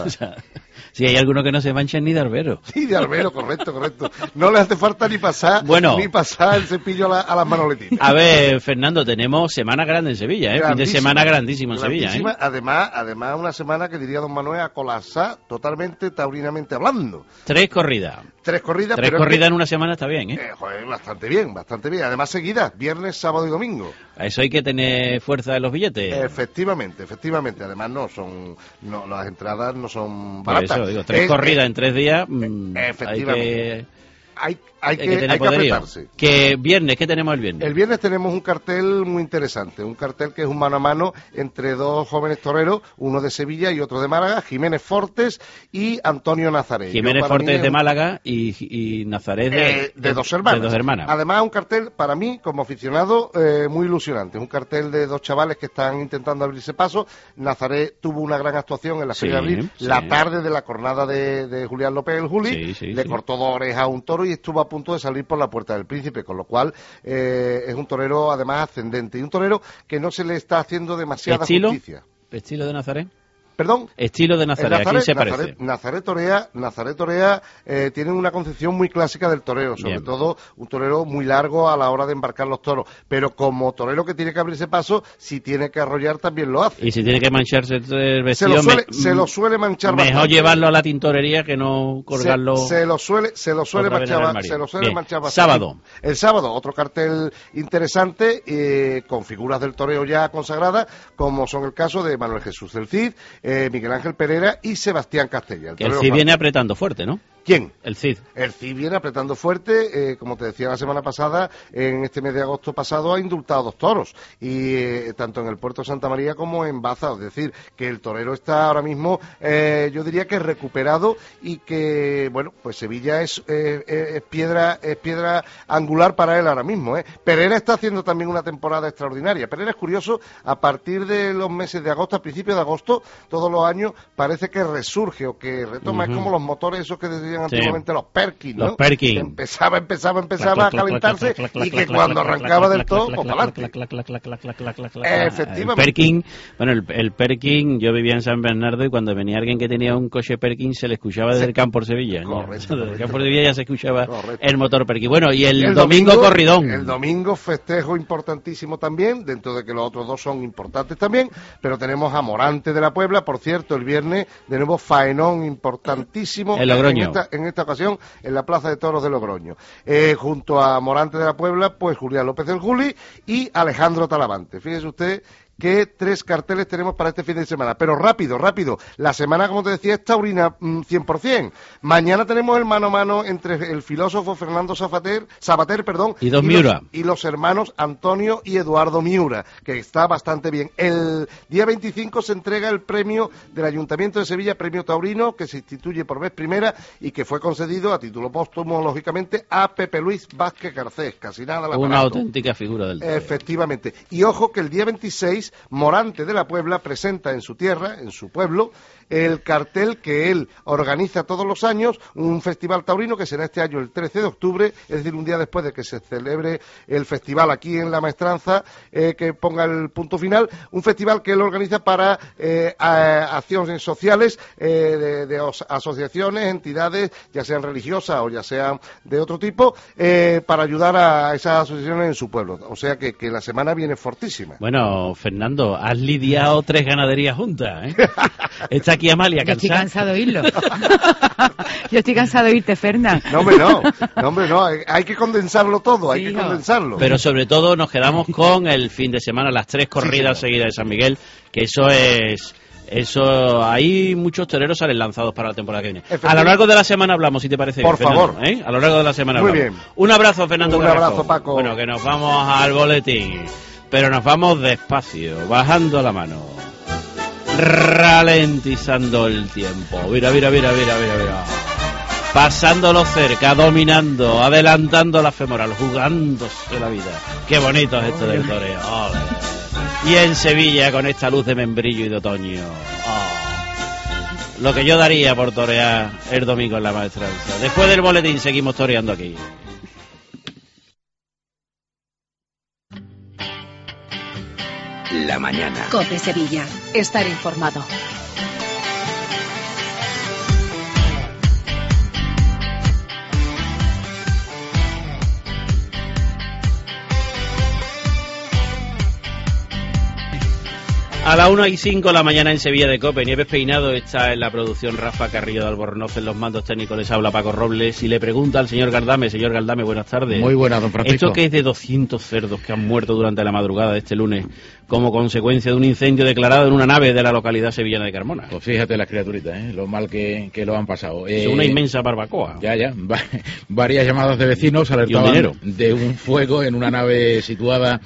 O sea, si hay alguno que no se mancha ni de albero. Sí, de albero, correcto, correcto. No le hace falta ni pasar, bueno, ni pasar el cepillo a, la, a las manoletinas. A ver, Fernando, tenemos semana grande en Sevilla, ¿eh? Fin de semana grandísimo en Sevilla, ¿eh? Además, además una semana que diría don Manuel a colapsar totalmente, taurinamente hablando. Tres corridas. Tres corridas. Tres pero corridas es que, en una semana está bien, ¿eh? eh joder, bastante bien, bastante bien. Además seguidas, viernes, sábado y domingo. A eso hay que tener fuerza de los billetes. Efectivamente, efectivamente. Además no son, no, las entradas no son Por baratas. eso digo, tres es, corridas eh, en tres días, mmm, efectivamente. hay que... Hay, hay, que, hay que, tener hay que apretarse. Que viernes, ¿qué tenemos el viernes? El viernes tenemos un cartel muy interesante, un cartel que es un mano a mano entre dos jóvenes toreros, uno de Sevilla y otro de Málaga, Jiménez Fortes y Antonio Nazaret. Jiménez Fortes es de Málaga y, y Nazaret de, eh, de, dos hermanas. de dos hermanas. Además, un cartel para mí, como aficionado, eh, muy ilusionante. Un cartel de dos chavales que están intentando abrirse paso. Nazaret tuvo una gran actuación en la Feria sí, de Abril, sí. la tarde de la jornada de, de Julián López el Juli, sí, sí, le sí. cortó dos orejas a un toro y estuvo a punto de salir por la Puerta del Príncipe, con lo cual eh, es un torero además ascendente y un torero que no se le está haciendo demasiada ¿Estilo? justicia. ¿Estilo de Nazaret? ¿Perdón? Estilo de Nazaret, Nazaret ¿a quién se Nazaret, parece? Nazaret Torea, Nazaret Torea eh, tiene una concepción muy clásica del torero, sobre Bien. todo un torero muy largo a la hora de embarcar los toros, pero como torero que tiene que abrirse paso, si tiene que arrollar también lo hace. Y si tiene que mancharse el Se vestido, lo suele, me- se lo suele manchar mejor bastante. llevarlo a la tintorería que no colgarlo. Se, se lo suele, se lo suele otra vez en el manchar, armario. se lo suele Bien. manchar bastante. Sábado. El sábado, otro cartel interesante, eh, con figuras del toreo ya consagradas, como son el caso de Manuel Jesús del Cid, eh, Miguel Ángel Pereira y Sebastián Castella. El, Que el torero Cid Juan. viene apretando fuerte, ¿no? ¿Quién? El Cid. El Cid viene apretando fuerte, eh, como te decía la semana pasada, en este mes de agosto pasado ha indultado dos toros, y eh, tanto en el puerto de Santa María como en Baza, es decir, que el torero está ahora mismo, eh, yo diría que recuperado, y que, bueno, pues Sevilla es, eh, eh, es piedra es piedra angular para él ahora mismo, ¿eh? Pereira está haciendo también una temporada extraordinaria. Pereira es curioso, a partir de los meses de agosto, a principios de agosto, todos los años, parece que resurge o que retoma, Ujú. es como los motores esos que decían Sí. antiguamente los Perkins, ¿no? Los Perkins. Que empezaba, empezaba, empezaba a Clac, clac, calentarse clac, clac, y clac, que clac, cuando clac, arrancaba clac, del clac, todo, clac, pues clac, para adelante. clac, clac, clac, clac, clac, clac, clac, clac. Efectivamente. El Perkin, bueno, el, el Perkin, yo vivía en San Bernardo y cuando venía alguien que tenía un coche Perkin se le escuchaba desde el campo por Sevilla. ¿no? Correcto, Desde el correcto. campo por Sevilla ya se escuchaba Correcto. el motor Perkin. Bueno, y el, El domingo, corridón. El domingo festejo importantísimo también, dentro de que los otros dos son importantes también, pero tenemos a Morante de la Puebla, por cierto, el viernes, de nuevo faenón importantísimo. El Logroño. En esta, en esta ocasión, en la Plaza de Toros de Logroño. Eh, junto a Morante de la Puebla, pues Julián López del Juli y Alejandro Talavante. Fíjese usted que tres carteles tenemos para este fin de semana. Pero rápido, rápido. La semana, como te decía, es taurina mm, cien por ciento. Mañana tenemos el mano a mano entre el filósofo Fernando Sabater, Sabater perdón, Y dos los- Miura. y los hermanos Antonio y Eduardo Miura, que está bastante bien. El día veinticinco se entrega el premio del Ayuntamiento de Sevilla, Premio Taurino, que se instituye por vez primera y que fue concedido a título póstumo, lógicamente, a Pepe Luis Vázquez Garcés. Casi nada la Una auténtica figura del toreo. Efectivamente. Y ojo que el día veintiséis, Morante de la Puebla presenta en su tierra, en su pueblo, el cartel que él organiza todos los años, un festival taurino que será este año el trece de octubre, es decir, un día después de que se celebre el festival aquí en La Maestranza, eh, que ponga el punto final, un festival que él organiza para eh, a- acciones sociales eh, de, de os- asociaciones, entidades, ya sean religiosas o ya sean de otro tipo, eh, para ayudar a esas asociaciones en su pueblo. O sea que, que la semana viene fortísima. Bueno, Fernando, has lidiado tres ganaderías juntas, ¿eh? Está aquí Amalia, Yo estoy cansada. cansado de oírlo. Yo estoy cansado de oírte, Fernan. No, hombre, no. No, hombre, no. Hay, hay que condensarlo todo, hay Sí, que no. condensarlo. Pero sobre todo nos quedamos con el fin de semana, las tres corridas señor. seguidas de San Miguel, que eso es... Eso, hay muchos toreros salen lanzados para la temporada que viene. A lo largo de la semana hablamos, si te parece Por bien, Fernando, favor. ¿eh? A lo largo de la semana Muy hablamos. bien. Un abrazo, Fernando Un Carrasco. abrazo, Paco. Bueno, que nos vamos al boletín, pero nos vamos despacio, bajando la mano, ralentizando el tiempo. Mira, mira, mira, mira, mira, mira. Pasándolo cerca, dominando, adelantando la femoral, jugándose la vida. Qué bonito es esto del toreo. Ole. Y en Sevilla con esta luz de membrillo y de otoño. Oh. Lo que yo daría por torear el domingo en la Maestranza. Después del boletín seguimos toreando aquí. La mañana. COPE Sevilla. Estar informado. A la una y cinco de la mañana en Sevilla de COPE, Nieves Peinado está en la producción, Rafa Carrillo de Albornoz en los mandos técnicos, les habla Paco Robles y le pregunta al señor Galdame. Señor Galdame, buenas tardes. Muy buenas, don Francisco. ¿Esto qué es de doscientos cerdos que han muerto durante la madrugada de este lunes como consecuencia de un incendio declarado en una nave de la localidad sevillana de Carmona? Pues fíjate las criaturitas, ¿eh? Lo mal que, que lo han pasado. Es eh, una inmensa barbacoa. Ya, ya. Varias llamadas de vecinos alertaban un de un fuego en una nave situada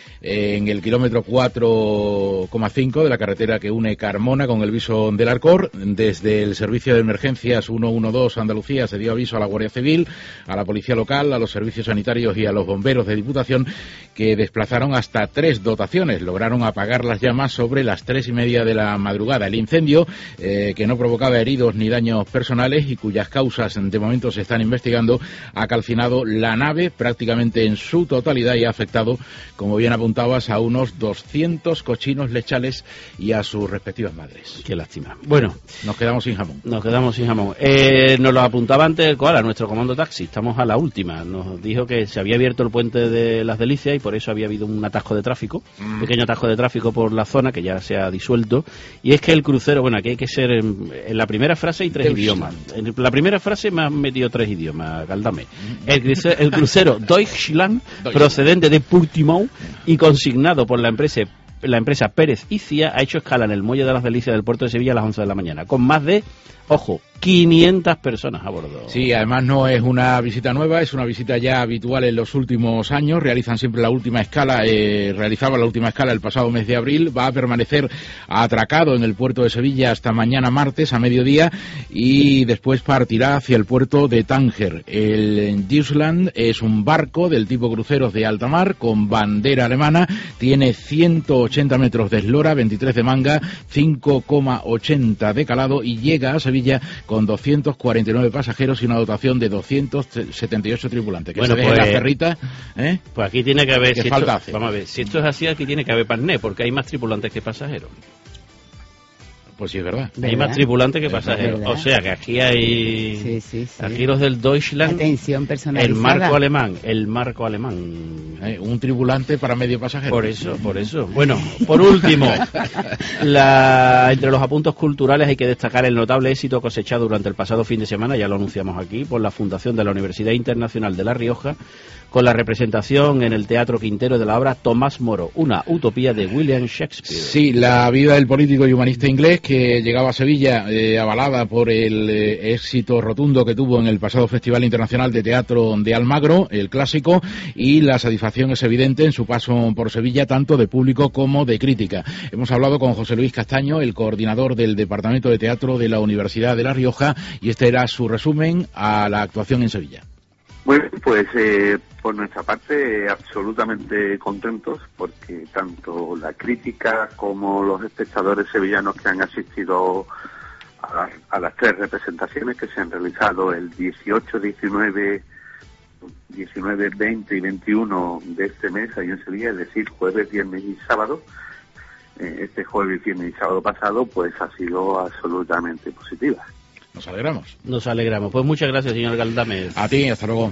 en el kilómetro cuatro coma cinco de la carretera que une Carmona con el Viso del Arcor. Desde el Servicio de Emergencias ciento doce Andalucía se dio aviso a la Guardia Civil, a la Policía Local, a los servicios sanitarios y a los bomberos de Diputación, que desplazaron hasta tres dotaciones. Lograron apagar las llamas sobre las tres y media de la madrugada. El incendio, eh, que no provocaba heridos ni daños personales y cuyas causas de momento se están investigando, ha calcinado la nave prácticamente en su totalidad y ha afectado, como bien apuntabas, a unos doscientos cochinos lechales y a sus respectivas madres. Qué lástima. Bueno, nos quedamos sin jamón. Nos quedamos sin jamón. Eh, nos lo apuntaba antes el Koala, nuestro comando taxi. Estamos a la última. Nos dijo que se había abierto el puente de las Delicias y por eso había habido un atasco de tráfico, un mm. pequeño atasco de tráfico por la zona que ya se ha disuelto. Y es que el crucero, bueno, aquí hay que ser en, en la primera frase hay tres Deutschland. idiomas. En la primera frase me han metido tres idiomas, Galdame. El crucero, el crucero Deutschland, procedente de Portimão y consignado por la empresa la empresa Pérez y Cía, ha hecho escala en el muelle de las Delicias del puerto de Sevilla a las once de la mañana, con más de, ojo, quinientas personas a bordo. Sí, además no es una visita nueva, es una visita ya habitual en los últimos años. Realizan siempre la última escala, eh, realizaban la última escala el pasado mes de abril. Va a permanecer atracado en el puerto de Sevilla hasta mañana martes a mediodía y después partirá hacia el puerto de Tánger. El Deutschland es un barco del tipo cruceros de alta mar con bandera alemana, tiene ciento ochenta metros de eslora, veintitrés de manga, cinco coma ochenta de calado y llega a Sevilla con doscientos cuarenta y nueve pasajeros y una dotación de doscientos setenta y ocho tripulantes. Que bueno, se pues, la perrita, ¿eh? Pues aquí tiene que haber... ¿Qué si falta esto, hace? Vamos a ver, si esto es así, aquí tiene que haber parné, porque hay más tripulantes que pasajeros. Pues sí, es verdad. Hay más tripulantes que pasajeros. O sea, que aquí hay... Sí, sí, sí. Aquí los del Deutschland... Atención personalizada. El marco alemán, el marco alemán. Eh, un tripulante para medio pasajero. Por eso, por eso. Bueno, por último, la, entre los apuntos culturales hay que destacar el notable éxito cosechado durante el pasado fin de semana, ya lo anunciamos aquí, por la Fundación de la Universidad Internacional de La Rioja, con la representación en el Teatro Quintero de la obra Tomás Moro, una utopía de William Shakespeare. Sí, la vida del político y humanista inglés que llegaba a Sevilla eh, avalada por el eh, éxito rotundo que tuvo en el pasado Festival Internacional de Teatro de Almagro, el clásico, y la satisfacción es evidente en su paso por Sevilla, tanto de público como de crítica. Hemos hablado con José Luis Castaño, el coordinador del Departamento de Teatro de la Universidad de La Rioja, y este era su resumen a la actuación en Sevilla. Bueno, pues eh, por nuestra parte absolutamente contentos porque tanto la crítica como los espectadores sevillanos que han asistido a, la, a las tres representaciones que se han realizado el dieciocho, diecinueve, diecinueve, veinte y veintiuno de este mes ahí en Sevilla, es decir, jueves, viernes y sábado, eh, este jueves, viernes y sábado pasado, pues ha sido absolutamente positiva. Nos alegramos. Nos alegramos. Pues muchas gracias, señor Galdamez. A ti, hasta luego.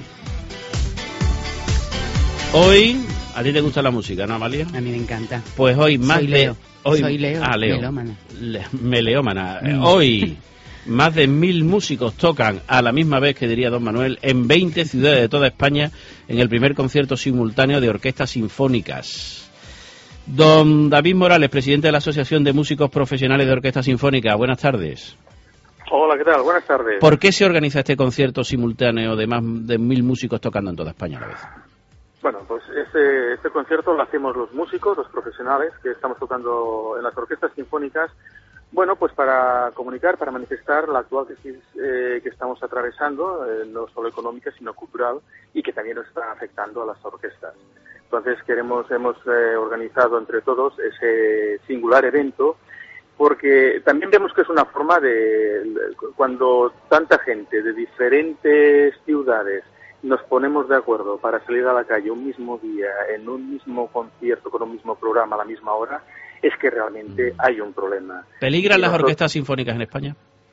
Hoy, ¿a ti te gusta la música, no, Amalia? A mí me encanta. Pues hoy más Soy de... Leo. Hoy... Soy Leo. Ah, Leo. Melómana. Le... Meleómana. Mm. Hoy, más de mil músicos tocan a la misma vez, que diría don Manuel, en veinte ciudades de toda España, en el primer concierto simultáneo de orquestas sinfónicas. Don David Morales, presidente de la Asociación de Músicos Profesionales de Orquesta Sinfónica. Buenas tardes. Hola, ¿qué tal? Buenas tardes. ¿Por qué se organiza este concierto simultáneo de más de mil músicos tocando en toda España a la vez? Bueno, pues este, este concierto lo hacemos los músicos, los profesionales que estamos tocando en las orquestas sinfónicas, bueno, pues para comunicar, para manifestar la actual crisis eh, que estamos atravesando, eh, no solo económica, sino cultural, y que también nos está afectando a las orquestas. Entonces queremos, hemos eh, organizado entre todos ese singular evento, porque también vemos que es una forma de, cuando tanta gente de diferentes ciudades nos ponemos de acuerdo para salir a la calle un mismo día, en un mismo concierto, con un mismo programa a la misma hora, es que realmente hay un problema. ¿Peligran las nosotros... orquestas sinfónicas en España?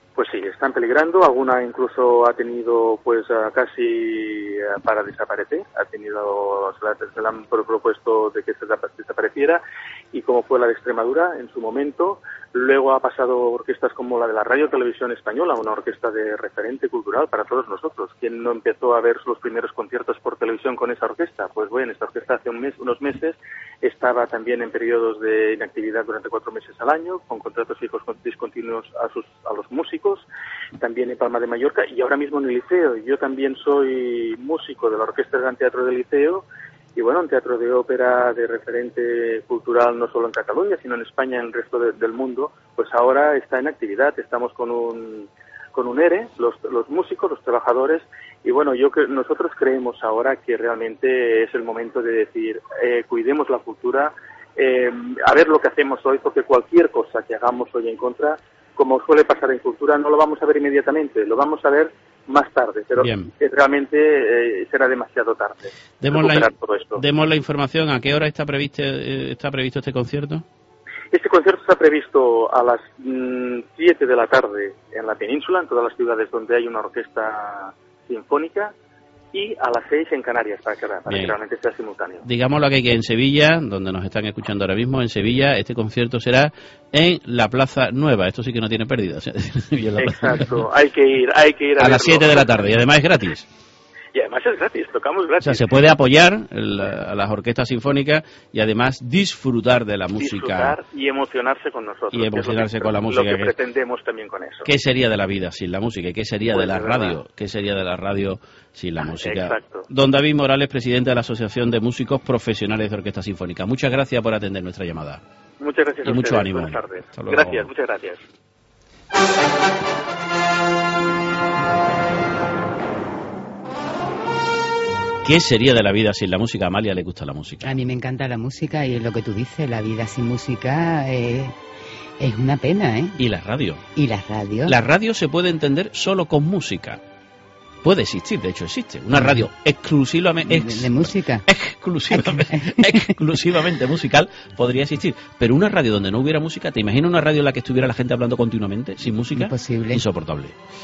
Pues sí, están peligrando. Alguna incluso ha tenido, pues, casi para desaparecer. Ha tenido, se, la, se le han propuesto de que se desapareciera, y como fue la de Extremadura en su momento. Luego ha pasado orquestas como la de la Radio Televisión Española, una orquesta de referente cultural para todos nosotros. ¿Quién no empezó a ver los primeros conciertos por televisión con esa orquesta? Pues bueno, esta orquesta hace un mes, unos meses estaba también en periodos de inactividad durante cuatro meses al año, con contratos fijos discontinuos a, sus, a los músicos, también en Palma de Mallorca y ahora mismo en el Liceo. Yo también soy músico de la Orquesta del Gran Teatro del Liceo. Y bueno, un teatro de ópera de referente cultural no solo en Cataluña, sino en España y en el resto de, del mundo, pues ahora está en actividad. Estamos con un con un ERE, los, los músicos, los trabajadores, y bueno, yo que nosotros creemos ahora que realmente es el momento de decir, eh, cuidemos la cultura, eh, a ver lo que hacemos hoy, porque cualquier cosa que hagamos hoy en contra, como suele pasar en cultura, no lo vamos a ver inmediatamente, lo vamos a ver más tarde, pero Bien. realmente eh, será demasiado tarde. Demos la, todo esto. Demos la información. ¿A qué hora está previsto, eh, está previsto este concierto? Este concierto está previsto a las siete de la tarde en la península, en todas las ciudades donde hay una orquesta sinfónica, y a las seis en Canarias, para que, para que realmente sea simultáneo. Digámoslo aquí, que en Sevilla, donde nos están escuchando ahora mismo, en Sevilla, este concierto será en la Plaza Nueva. Esto sí que no tiene pérdida. Exacto, hay que ir, hay que ir a, a las siete de la tarde, y además es gratis. Y además es gratis, tocamos gratis. O sea, se puede apoyar el, a las orquestas sinfónicas y además disfrutar de la música. Disfrutar y emocionarse con nosotros. Y emocionarse que, con la música. Lo que, que pretendemos también con eso. ¿Qué sería de la vida sin la música? ¿Y qué sería pues de la de radio? Verdad. ¿Qué sería de la radio sin la música? Exacto. Don David Morales, presidente de la Asociación de Músicos Profesionales de Orquesta Sinfónica. Muchas gracias por atender nuestra llamada. Muchas gracias y a mucho ustedes. ánimo. Buenas tardes. Gracias, muchas gracias. ¿Qué sería de la vida sin la música? A Amalia le gusta la música. A mí me encanta la música y es lo que tú dices, la vida sin música es, es una pena, ¿eh? ¿Y la radio? ¿Y la radio? La radio se puede entender solo con música. Puede existir, de hecho existe, una radio exclusivamente... Ex, de, de música. Exclusivamente, exclusivamente musical podría existir. Pero una radio donde no hubiera música, ¿te imaginas una radio en la que estuviera la gente hablando continuamente, sin música? Imposible. Insoportable.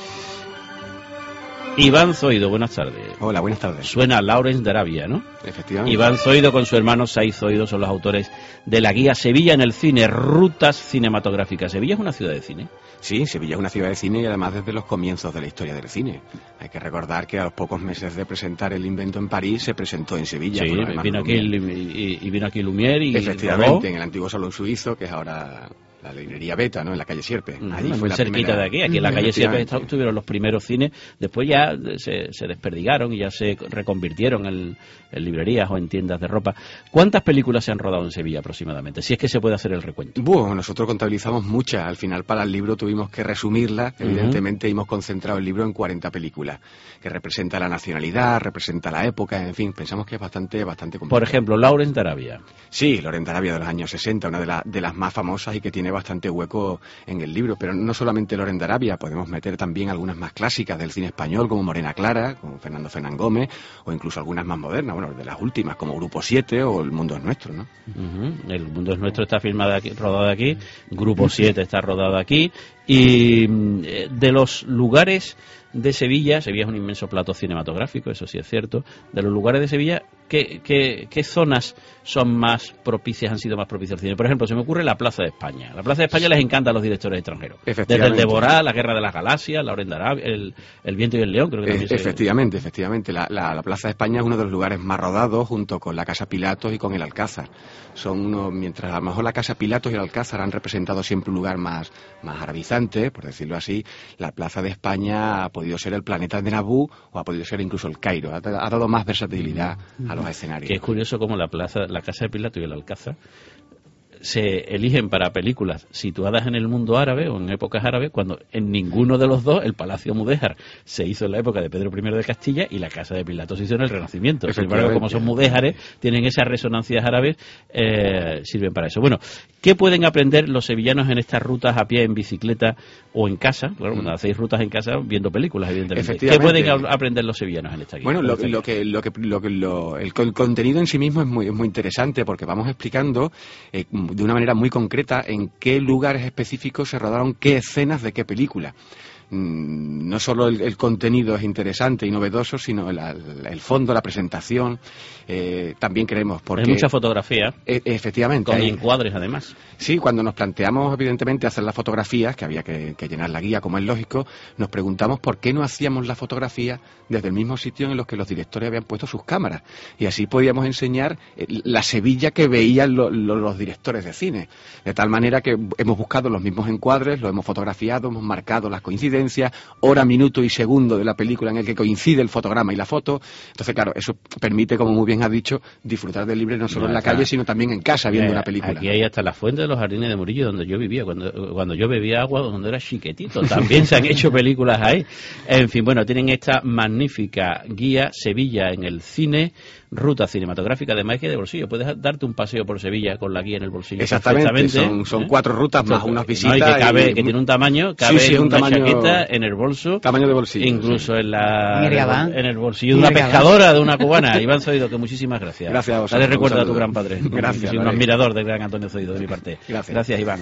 Iván Zoido, buenas tardes. Hola, buenas tardes. Suena Lawrence de Arabia, ¿no? Efectivamente. Iván Zoido con su hermano Said Zoido son los autores de la guía Sevilla en el cine, rutas cinematográficas. ¿Sevilla es una ciudad de cine? Sí, Sevilla es una ciudad de cine y además desde los comienzos de la historia del cine. Hay que recordar que a los pocos meses de presentar El invento en París se presentó en Sevilla. Sí, vino aquí, y, y vino aquí Lumière y... Efectivamente, rodó. En el antiguo Salón Suizo, que es ahora... la librería Beta, ¿no? En la calle Sierpe. Allí fue muy la cerquita primera... de aquí. Aquí en la calle Sierpe estuvieron los primeros cines. Después ya se, se desperdigaron y ya se reconvirtieron en, en librerías o en tiendas de ropa. ¿Cuántas películas se han rodado en Sevilla aproximadamente? Si es que se puede hacer el recuento. Bueno, nosotros contabilizamos muchas. Al final, para el libro tuvimos que resumirlas. Evidentemente, uh-huh. hemos concentrado el libro en cuarenta películas, que representa la nacionalidad, representa la época, en fin, pensamos que es bastante, bastante complejo. Por ejemplo, Lawrence de Arabia. Sí, Lawrence de Arabia de los años sesenta, una de, la, de las más famosas y que tiene bastante hueco en el libro, pero no solamente Lawrence de Arabia, podemos meter también algunas más clásicas del cine español, como Morena Clara, como Fernando Fernán Gómez, o incluso algunas más modernas, bueno, de las últimas, como Grupo siete o El Mundo es Nuestro, ¿no? Uh-huh. El Mundo es Nuestro está filmado aquí, rodado aquí, Grupo siete está rodado aquí, y de los lugares de Sevilla, Sevilla es un inmenso plato cinematográfico, eso sí es cierto, de los lugares de Sevilla, ¿qué, qué, qué zonas son más propicias, han sido más propicias al cine? Por ejemplo, se me ocurre la Plaza de España. La Plaza de España les encanta a los directores extranjeros. Desde el Deborah, La Guerra de las Galaxias, Lawrence de Arabia, el, el Viento y el León, creo que también e- Efectivamente, se... efectivamente. La, la, la Plaza de España es uno de los lugares más rodados, junto con la Casa Pilatos y con el Alcázar. Son unos, mientras a lo mejor la Casa Pilatos y el Alcázar han representado siempre un lugar más, más arabizante, por decirlo así, la Plaza de España ha podido ser el planeta de Naboo o ha podido ser incluso el Cairo. Ha, ha dado más versatilidad a los escenarios. Que es curioso como la plaza, la Casa de Pilato y el Alcázar se eligen para películas situadas en el mundo árabe o en épocas árabes, cuando en ninguno de los dos el Palacio Mudéjar se hizo en la época de Pedro primero de Castilla y la Casa de Pilato se hizo en el Renacimiento. Sin embargo, como son mudéjares, tienen esas resonancias árabes, eh, sirven para eso. Bueno, ¿qué pueden aprender los sevillanos en estas rutas a pie, en bicicleta o en casa? Claro, cuando hacéis rutas en casa, viendo películas, evidentemente. ¿Qué pueden a- aprender los sevillanos en esta guía? Bueno, lo, lo que, lo que, lo que, lo, el, el contenido en sí mismo es muy, es muy interesante porque vamos explicando eh, de una manera muy concreta en qué lugares específicos se rodaron qué escenas de qué película. mmm, no solo el, el contenido es interesante y novedoso, sino el, el fondo, la presentación, eh, también queremos. Porque hay mucha fotografía. E, efectivamente. Con hay, encuadres, además. Sí, cuando nos planteamos, evidentemente, hacer las fotografías, que había que, que llenar la guía, como es lógico, nos preguntamos por qué no hacíamos la fotografía desde el mismo sitio en los que los directores habían puesto sus cámaras. Y así podíamos enseñar la Sevilla que veían lo, lo, los directores de cine. De tal manera que hemos buscado los mismos encuadres, los hemos fotografiado, hemos marcado las coincidencias, hora, minuto y segundo de la película en el que coincide el fotograma y la foto. Entonces, claro, eso permite, como muy bien has dicho, disfrutar del libre no solo no, en la calle, sino también en casa viendo eh, una película. Aquí hay hasta la fuente de los jardines de Murillo, donde yo vivía, cuando, cuando yo bebía agua, cuando era chiquitito. También se han hecho películas ahí. En fin, bueno, tienen esta magnífica guía Sevilla en el cine, ruta cinematográfica, además que de bolsillo. Puedes darte un paseo por Sevilla con la guía en el bolsillo. Exactamente, son, son ¿eh? cuatro rutas más Entonces, unas visitas. No, y que, cabe, y... que tiene un tamaño, cabe sí, sí, en un una tamaño, chaqueta, en el bolso. Tamaño de bolsillo. Incluso sí. en la en, en el bolsillo de una pescadora, de una cubana. Iván Zoido, que muchísimas gracias. Gracias a vosotros. Dale recuerdo a tu gran padre. Gracias. Soy un admirador del gran Antonio Zoido de mi parte. Gracias. Gracias, Iván.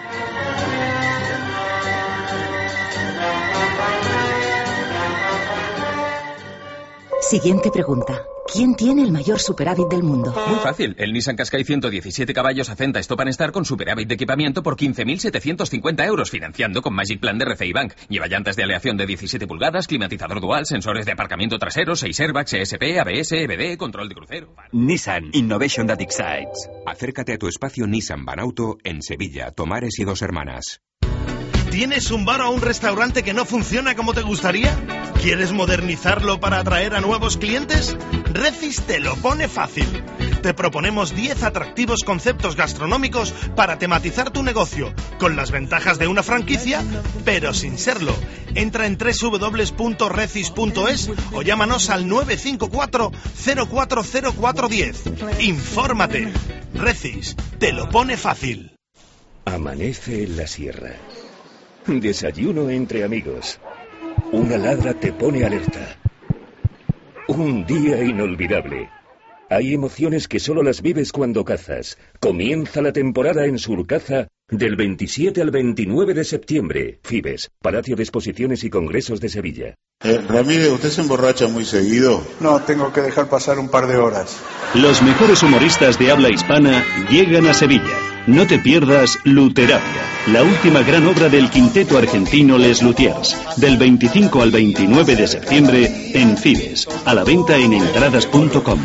Siguiente pregunta. ¿Quién tiene el mayor superávit del mundo? Muy fácil. El Nissan Qashqai ciento diecisiete caballos Acenta Stop and Start con superávit de equipamiento por quince mil setecientos cincuenta euros, financiando con Magic Plan de R C I Bank. Lleva llantas de aleación de diecisiete pulgadas, climatizador dual, sensores de aparcamiento trasero, seis airbags, E S P, A B S, E B D, control de crucero. Nissan Innovation that excites. Acércate a tu espacio Nissan Banauto en Sevilla, Tomares y Dos Hermanas. ¿Tienes un bar o un restaurante que no funciona como te gustaría? ¿Quieres modernizarlo para atraer a nuevos clientes? Recis te lo pone fácil. Te proponemos diez atractivos conceptos gastronómicos para tematizar tu negocio, con las ventajas de una franquicia, pero sin serlo. Entra en doble u doble u doble u punto recis punto es o llámanos al nueve cinco cuatro cero cuatro cero cuatro uno cero. Infórmate. Recis te lo pone fácil. Amanece en la sierra. Desayuno entre amigos. Una ladra te pone alerta. Un día inolvidable. Hay emociones que solo las vives cuando cazas. Comienza la temporada en Surcaza del veintisiete al veintinueve de septiembre. Fibes, Palacio de Exposiciones y Congresos de Sevilla. Eh, Ramírez, ¿usted se emborracha muy seguido? No, tengo que dejar pasar un par de horas. Los mejores humoristas de habla hispana llegan a Sevilla. No te pierdas Luterapia, la última gran obra del quinteto argentino Les Luthiers, del veinticinco al veintinueve de septiembre en Fibes, a la venta en entradas punto com.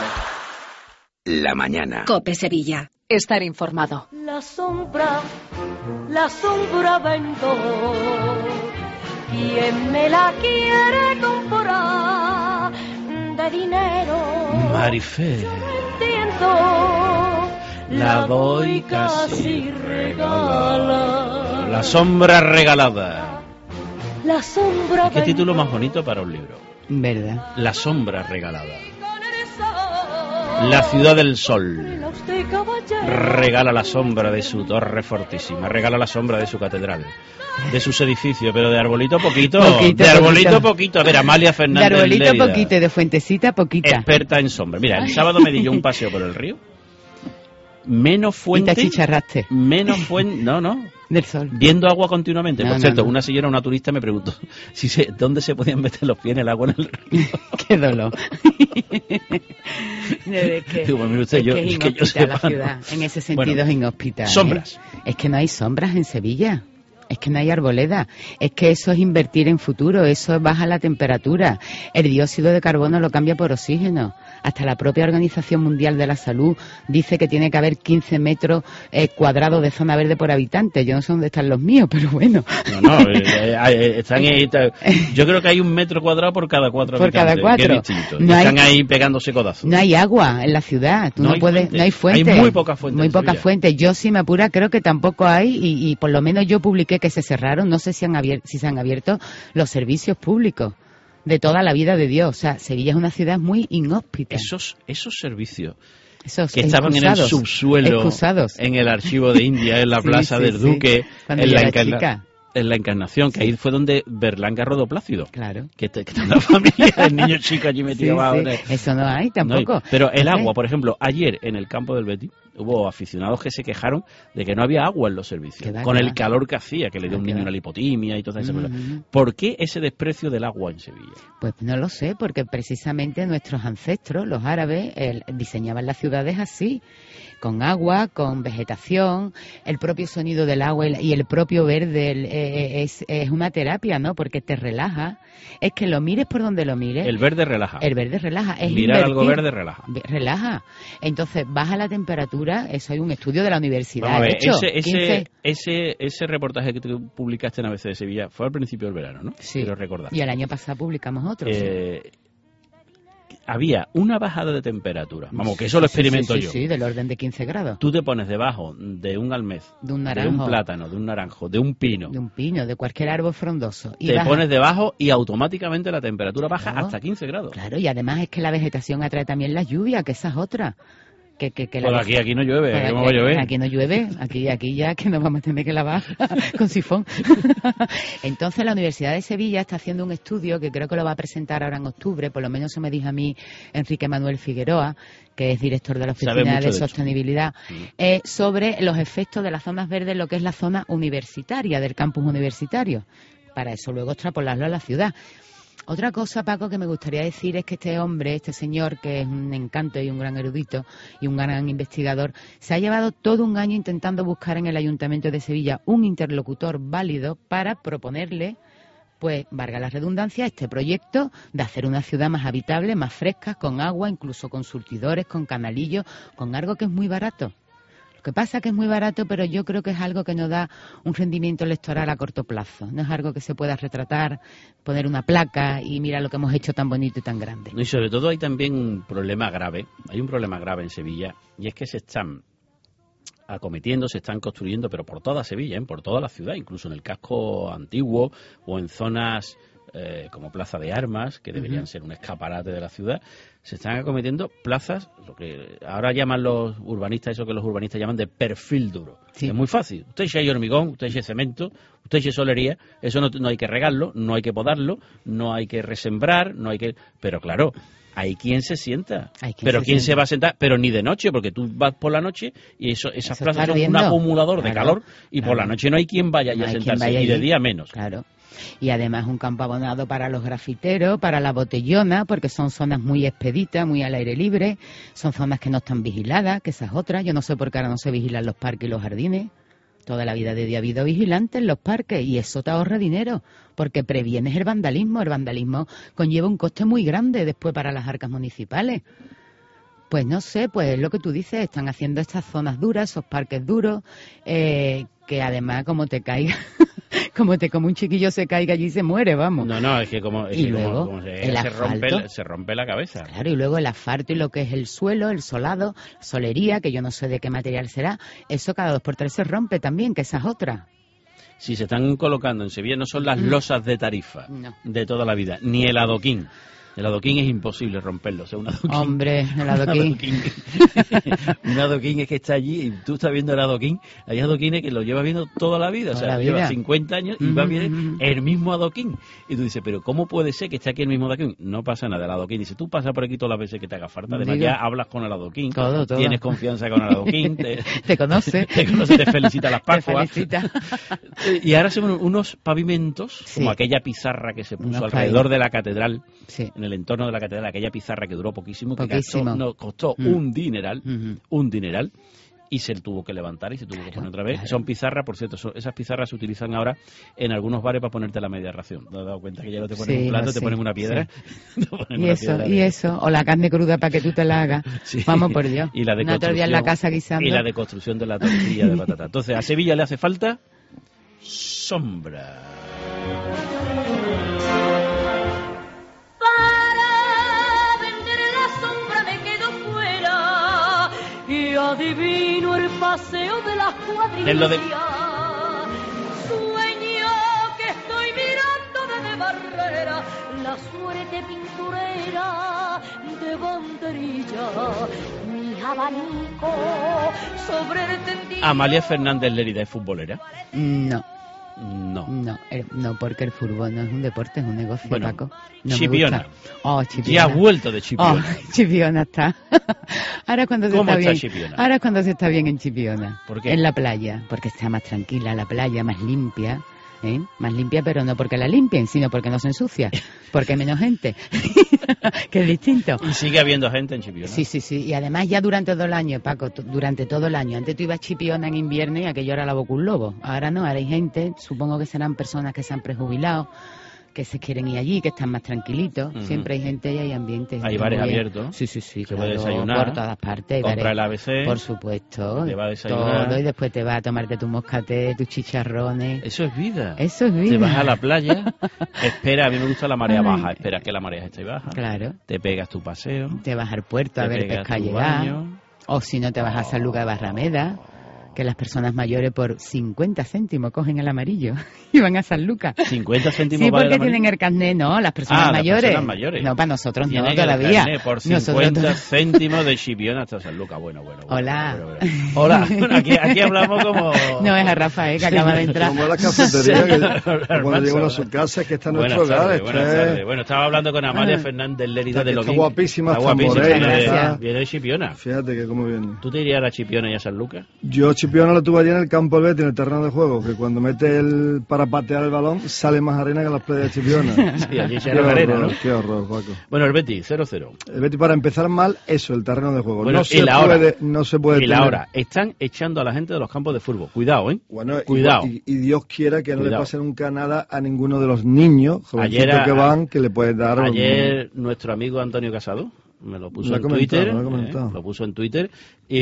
La mañana. COPE Sevilla. Estar informado. La sombra, la sombra vendó. ¿Quién me la quiere comprar de dinero? Marifé. Yo no entiendo. La doy casi regalada. La sombra regalada. La sombra. ¿Qué título más bonito para un libro? ¿Verdad? La sombra regalada. La ciudad del sol regala la sombra de su torre fortísima, regala la sombra de su catedral, de sus edificios, pero de arbolito poquito, poquito de arbolito poquito. poquito. A ver, Amalia Fernández de arbolito Lérida, poquito, de fuentecita poquita. experta en sombra. Mira, el sábado me di yo un paseo por el río. Menos fuente. Y te achicharraste. Menos fuente. No, no. Del sol. Viendo agua continuamente. No, Por no, cierto, no. una señora, una turista, me preguntó si se, dónde se podían meter los pies en el agua en el río. Qué dolor. Es que, Digo, pues, mire usted, es yo, que es es que yo inhóspita sepa, la ciudad. no. En ese sentido Bueno, es inhóspita. ¿eh? sombras. Es que no hay sombras en Sevilla. Es que no hay arboleda, es que eso es invertir en futuro, eso baja la temperatura, el dióxido de carbono lo cambia por oxígeno, hasta la propia Organización Mundial de la Salud dice que tiene que haber quince metros eh, cuadrados de zona verde por habitante. Yo no sé dónde están los míos, pero bueno. No, no, eh, eh, están ahí, yo creo que hay un metro cuadrado por cada cuatro por habitantes, cada cuatro. que es distinto. No están hay, ahí pegándose codazos. no hay agua en la ciudad, tú No no, hay puedes, fuente. no hay fuente. Hay muy pocas fuentes Muy en pocas Sevilla. fuentes. Yo, si me apura, creo que tampoco hay, y, y por lo menos yo publiqué que se cerraron, no sé si, han abierto, si se han abierto los servicios públicos de toda la vida de Dios. O sea, Sevilla es una ciudad muy inhóspita. Esos, esos servicios Esos que estaban excusados, en el subsuelo, excusados. en el archivo de India, en la Sí, plaza sí, del sí. Duque, Cuando en yo la, era encarna- chica. en la Encarnación, que ahí fue donde Berlanga rodó Plácido. Claro. Que, te, que toda la familia, el niño chico allí Sí, metido abajo. sí. Eso no hay No hay. tampoco. Pero el No hay. agua, por ejemplo, ayer en el campo del Betis, Hubo aficionados que se quejaron de que no había agua en los servicios, va, con el va. calor que hacía, que le dio a un niño una lipotimia y todas esas cosas. ¿Por qué ese desprecio del agua en Sevilla? Pues no lo sé, porque precisamente nuestros ancestros, los árabes, el, diseñaban las ciudades así, con agua, con vegetación, el propio sonido del agua y el propio verde el, eh, es, es una terapia, ¿no? Porque te relaja. Es que lo mires por donde lo mires. El verde relaja. El verde relaja. Es Mirar invertir, algo verde relaja. Relaja. Entonces, baja la temperatura, eso hay un estudio de la universidad. Vamos a ver, hecho, ese, ese, quince... ese, ese reportaje que tú publicaste en A B C de Sevilla fue al principio del verano, ¿no? Sí. Quiero recordar. Y el año pasado publicamos otro. Eh, sí. Había una bajada de temperatura. Vamos, que eso lo experimento sí, sí, yo. Sí, sí, del orden de quince grados. Tú te pones debajo de un almez, de un naranjo, de un plátano, de un naranjo, de un pino. De un pino, de cualquier árbol frondoso. Y te baja. pones debajo y automáticamente la temperatura baja claro, hasta quince grados. Claro, y además es que la vegetación atrae también la lluvia, que esa es otra. Que, que, que pues la aquí, aquí no llueve, pues ¿cómo va a llover? Aquí no llueve, aquí, aquí ya que nos vamos a tener que lavar con sifón. Entonces la Universidad de Sevilla está haciendo un estudio que creo que lo va a presentar ahora en octubre, por lo menos se me dijo a mí Enrique Manuel Figueroa, que es director de la Oficina de, de Sostenibilidad, sí. eh, sobre los efectos de las zonas verdes, lo que es la zona universitaria, del campus universitario. Para eso luego extrapolarlo a la ciudad. Otra cosa, Paco, que me gustaría decir es que este hombre, este señor, que es un encanto y un gran erudito y un gran investigador, se ha llevado todo un año intentando buscar en el Ayuntamiento de Sevilla un interlocutor válido para proponerle, pues, valga la redundancia, este proyecto de hacer una ciudad más habitable, más fresca, con agua, incluso con surtidores, con canalillos, con algo que es muy barato. Lo que pasa es que es muy barato, pero yo creo que es algo que nos da un rendimiento electoral a corto plazo. No es algo que se pueda retratar, poner una placa y mira lo que hemos hecho tan bonito y tan grande. Y sobre todo hay también un problema grave, hay un problema grave en Sevilla, y es que se están acometiendo, se están construyendo, pero por toda Sevilla, ¿eh? Por toda la ciudad, incluso en el casco antiguo o en zonas eh, como Plaza de Armas, que deberían uh-huh. ser un escaparate de la ciudad, se están acometiendo plazas, lo que ahora llaman los urbanistas, eso que los urbanistas llaman de perfil duro. Sí. Es muy fácil. Usted si hay hormigón, usted si hay cemento, usted si hay solería, eso no, no hay que regarlo, no hay que podarlo, no hay que resembrar, no hay que... Pero claro, hay quien se sienta. Quien pero se ¿quién sienta? Se va a sentar? Pero ni de noche, porque tú vas por la noche y eso, esas eso plazas son un acumulador claro, de calor y claro. por la noche no hay quien vaya no a sentarse, y de día menos. Claro. Y además un campo abonado para los grafiteros, para la botellona, porque son zonas muy expeditas, muy al aire libre, son zonas que no están vigiladas, que esas otras. Yo no sé por qué ahora no se vigilan los parques y los jardines. Toda la vida de día ha habido vigilantes en los parques y eso te ahorra dinero, porque previenes el vandalismo. El vandalismo conlleva un coste muy grande después para las arcas municipales. Pues no sé, pues es lo que tú dices, están haciendo estas zonas duras, esos parques duros, eh, que además como te caiga, como te como un chiquillo se caiga allí y se muere, vamos. No, no, es que como, es y que luego, como, como se, el se, rompe, asfalto, se rompe la cabeza. Claro, y luego el asfalto y lo que es el suelo, el solado, la solería, que yo no sé de qué material será, eso cada dos por tres se rompe también, que esa es otra. Si se están colocando en Sevilla no son las Mm. losas de tarifa No. de toda la vida, ni el adoquín. El adoquín es imposible romperlo, o sea, un adoquín. Hombre, el adoquín. Un adoquín es que está allí y tú estás viendo el adoquín. Hay adoquines que lo llevas viendo toda la vida, Toda o sea, la lleva vida. cincuenta años y Mm, va bien mm, mm. el mismo adoquín. Y tú dices, pero ¿cómo puede ser que esté aquí el mismo adoquín? No pasa nada, el adoquín. Dice, tú pasas por aquí todas las veces que te haga falta. Además, Digo, ya hablas con el adoquín, todo, todo. tienes confianza con el adoquín. Te, Te conoce. te conoce, te felicita las Te Pascuas. felicita. Y ahora son unos pavimentos, Sí. como aquella pizarra que se puso Unos alrededor pavi- de la catedral, Sí. en el entorno de la catedral, aquella pizarra que duró poquísimo, que Poquísimo. costó, no, costó Mm. un dineral, Ujú. un dineral, y se tuvo que levantar y se tuvo que poner otra vez. claro. Son pizarras, por cierto, son- esas pizarras se utilizan ahora en algunos bares para ponerte la media ración. ¿Te has dado cuenta que ya no te ponen Sí, un plato, no, te sí, ponen una piedra? Te ponen Y una eso, piedra y de- eso, o la carne cruda para que tú te la hagas. Sí. Vamos por Dios. Y la de No otro día en la casa construcción- guisando. Y la de construcción de la tortilla de patata. Entonces, a Sevilla le hace falta sombra. Para vender la sombra me quedo fuera y adivino el paseo de las cuadrillas. Es lo de- Sueño que estoy mirando desde barrera la suerte pinturera de banderilla. Mi abanico sobre el tendido. Amalia Fernández Lérida es futbolera. No. No. No, eh, no, porque el fútbol no es un deporte, es un negocio, Bueno, Paco. No Chipiona. me gusta. Oh, Chipiona. Ya has vuelto de Chipiona. Oh, Chipiona está. Ahora es cuando se ¿Cómo está está bien. Chipiona? Ahora es cuando se está bien en Chipiona. ¿Por qué? En la playa, porque está más tranquila la playa, más limpia. ¿Eh? Más limpia, pero no porque la limpien, sino porque no se ensucia, porque hay menos gente, que es distinto. Y sigue habiendo gente en Chipiona. Sí, sí, sí, y además ya durante todo el año, Paco, t- durante todo el año. Antes tú ibas a Chipiona en invierno y aquello era la boca un lobo. Ahora no, ahora hay gente, supongo que serán personas que se han prejubilado, que se quieren ir allí, que están más tranquilitos. Ujú. Siempre hay gente y hay ambiente. Hay Está bares muy bien. abiertos. Sí, sí, sí, Se claro, puede desayunar. por todas partes. hay Compra bares- el A B C. Por supuesto. Te va a desayunar. Todo, y después te vas a tomarte tu moscaté, tus chicharrones. Eso es vida. Eso es vida. Te vas a la playa, espera, a mí me gusta la marea Ay. baja, espera que la marea esté baja. Claro. Te pegas tu paseo. Te vas al puerto a Te ver pegas pesca tu llegar. baño. O si no, te vas a San Lucas de Barrameda, que las personas mayores por cincuenta céntimos cogen el amarillo y van a San Lucas. cincuenta céntimos Sí, vale porque el amarillo. tienen el carnet, no, las personas Ah, las mayores. personas mayores. No, para nosotros Tienen no, el todavía. carnet por Nosotros cincuenta to- céntimos de Chipiona hasta San Lucas. Bueno, bueno. bueno, Hola. bueno, bueno. Hola. Bueno, aquí, aquí hablamos como... No, es a Rafael, que acaba de entrar. Como la cafetería, que Señor cuando llega uno a Manso. su casa, es que está en Buenas nuestro hogar. tardes, esto buenas es- tardes. Bueno, estaba hablando con Amalia Ah. Fernández Lérida Está de que lo está bien. guapísima, Está está guapísima. morena, Viene, está- viene de Chipiona. Fíjate que cómo viene. ¿Tú te irías a Chipiona y a San Lucas? Yo Chipiona lo tuve allí en el campo del Betis, en el terreno de juego, que cuando mete el para patear el balón sale más arena que las playas de Chipiona. Sí, allí se Qué hará arena, horror, ¿no? Qué horror, Paco. Bueno, el Betis, cero cero. El Betis, para empezar mal, eso, el terreno de juego. Bueno, no, y se la hora. puede, no se puede Y la tener- hora. Están echando a la gente de los campos de fútbol. Cuidado, ¿eh? Bueno, y- Cuidado. Y, y Dios quiera que no Cuidado. le pase nunca nada a ninguno de los niños jovencitos Ayer a- que van, que le puede dar... un- Ayer nuestro amigo Antonio Casado me lo puso Lo ha en comentado, Twitter, lo ha comentado. eh, lo puso en Twitter y,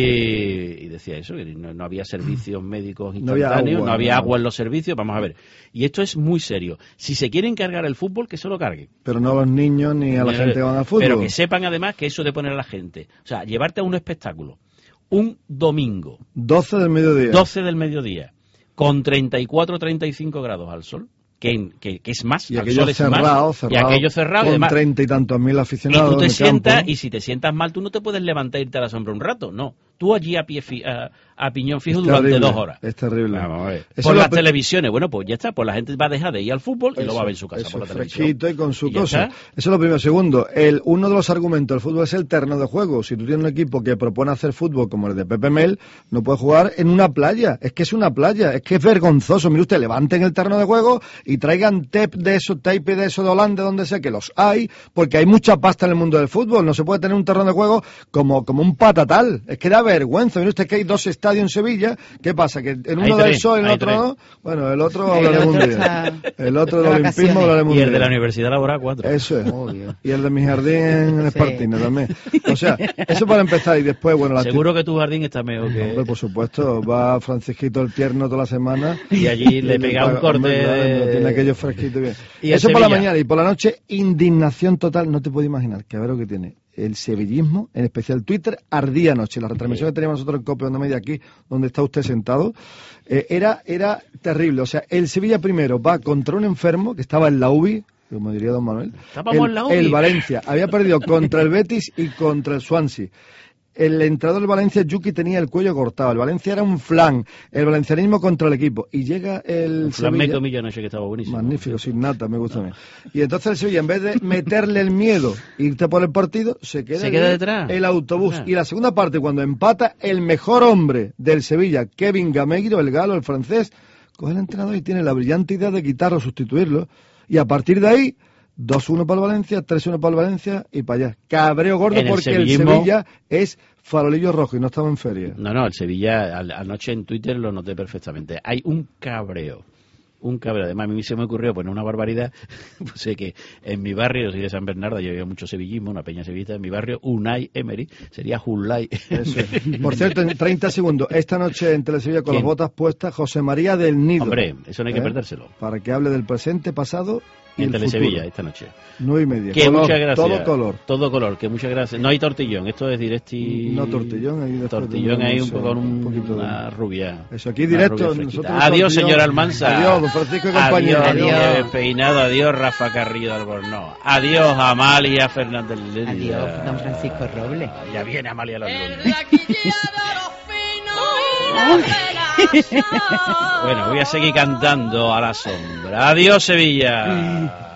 y decía eso, que no, no había servicios médicos No había instantáneos, agua, no había no. agua en los servicios. Vamos a ver, y esto es muy serio. Si se quieren cargar el fútbol, que se lo carguen. Pero no a los niños ni a la Ni- gente que van al fútbol. Pero que sepan además que eso de poner a la gente, o sea, llevarte a un espectáculo un domingo, doce del mediodía. doce del mediodía, con treinta y cuatro, treinta y cinco grados al sol, que, que, que es más, Y al aquello sol es cerrado, más, cerrado, y aquello cerrado, y con además, treinta y tantos mil y aficionados tú te en el sientas, campo. y si te sientas mal, tú no te puedes levantar e irte a la sombra un rato, no. Tú allí a, pie fi- a, a piñón fijo Es durante terrible, dos horas. Es terrible. Vamos a ver. Eso Por lo las pe- televisiones, bueno, pues ya está, pues la gente va a dejar de ir al fútbol y lo Eso, va a ver en su casa eso, por la televisión. fresquito y con su Y ya cosa. está. Eso es lo primero. Segundo, el, uno de los argumentos del fútbol es el terreno de juego. Si tú tienes un equipo que propone hacer fútbol como el de Pepe Mel, no puede jugar en una playa. Es que es una playa. Es que es vergonzoso. Mire usted, levanten el terreno de juego y traigan tape de eso, tape de eso de Holanda, donde sea, que los hay, porque hay mucha pasta en el mundo del fútbol. No se puede tener un terreno de juego como, como un patatal. Es que da vergüenza. Mire usted que hay dos estadios en Sevilla. ¿Qué pasa? Que en Hay uno del tres, sol y en el hay otro tres. no. Bueno, el otro El hablaremos un otro día. está El otro de del vacaciones. olimpismo hablaremos Y un el de la día. Universidad Laboral, cuatro. Eso es. Obvio. Y el de mi jardín en Sí. Espartino también. O sea, eso para empezar. Y después, bueno, la Seguro que tu jardín está mejor que... Hombre, por supuesto, va Francisquito el tierno toda la semana. Y allí le pega un paga- corte hombre, claro, de- tiene aquello fresquito y bien. Y en Eso por la Sevilla. mañana. Y por la noche, indignación total. No te puedo imaginar que a ver lo que tiene. El sevillismo, en especial Twitter, ardía anoche. La retransmisión que teníamos nosotros en Cope Onda Media aquí, donde está usted sentado, eh, era, era terrible. O sea, el Sevilla primero va contra un enfermo que estaba en la U B I, como diría don Manuel. Estábamos el, en la U B I. el Valencia había perdido contra el Betis y contra el Swansea. El entrenador del Valencia, Yuki, tenía el cuello cortado. El Valencia era un flan. El valencianismo contra el equipo. Y llega el Un flan Sevilla... meco millo anoche que estaba buenísimo. Magnífico, sin nata, me gusta a mí. Y entonces el Sevilla, en vez de meterle el miedo, irte por el partido, se queda, Se queda allí detrás. el autobús. Ajá. Y la segunda parte, cuando empata, el mejor hombre del Sevilla, Kevin Gameiro, el galo, el francés, coge el entrenador y tiene la brillante idea de quitarlo, sustituirlo. Y a partir de ahí, dos uno para el Valencia, tres uno para el Valencia y para allá. Cabreo gordo En el porque el sevillismo- Sevilla es farolillo rojo y no estaba en feria. No, no, el Sevilla, al- anoche en Twitter lo noté perfectamente. Hay un cabreo, un cabreo. Además, a mí se me ocurrió poner una barbaridad. Pues sé que en mi barrio, yo soy de San Bernardo, yo había mucho sevillismo, una peña sevillista. En mi barrio, Unai Emery, sería Hulay. Eso es. Por cierto, en treinta segundos, esta noche en Telesevilla con ¿Quién? las botas puestas, José María del Nido. Hombre, eso no hay que ¿Eh? perdérselo. Para que hable del presente, pasado y En el Telesevilla, futuro. esta noche. Nueve y media. Que Color, muchas gracias. Todo color. Todo color, que muchas gracias. No hay tortillón, esto es directi... No tortillón, ahí después Tortillón tenemos, ahí un eh, poco con un- un poquito de- una rubia. Eso, aquí Una directo, rubia fresquita. nosotros Adiós, tortillón. señor Almanza. Adiós, don Francisco y compañía. Adiós, Adiós. Nieves Peinado. Adiós, Rafa Carrillo de Albornoz. Adiós, Amalia Fernández Lérida. Adiós, don Francisco Robles. Ya viene Amalia los lunes. El raquillero fino y la vela. Bueno, voy a seguir cantando a la sombra. Adiós, Sevilla.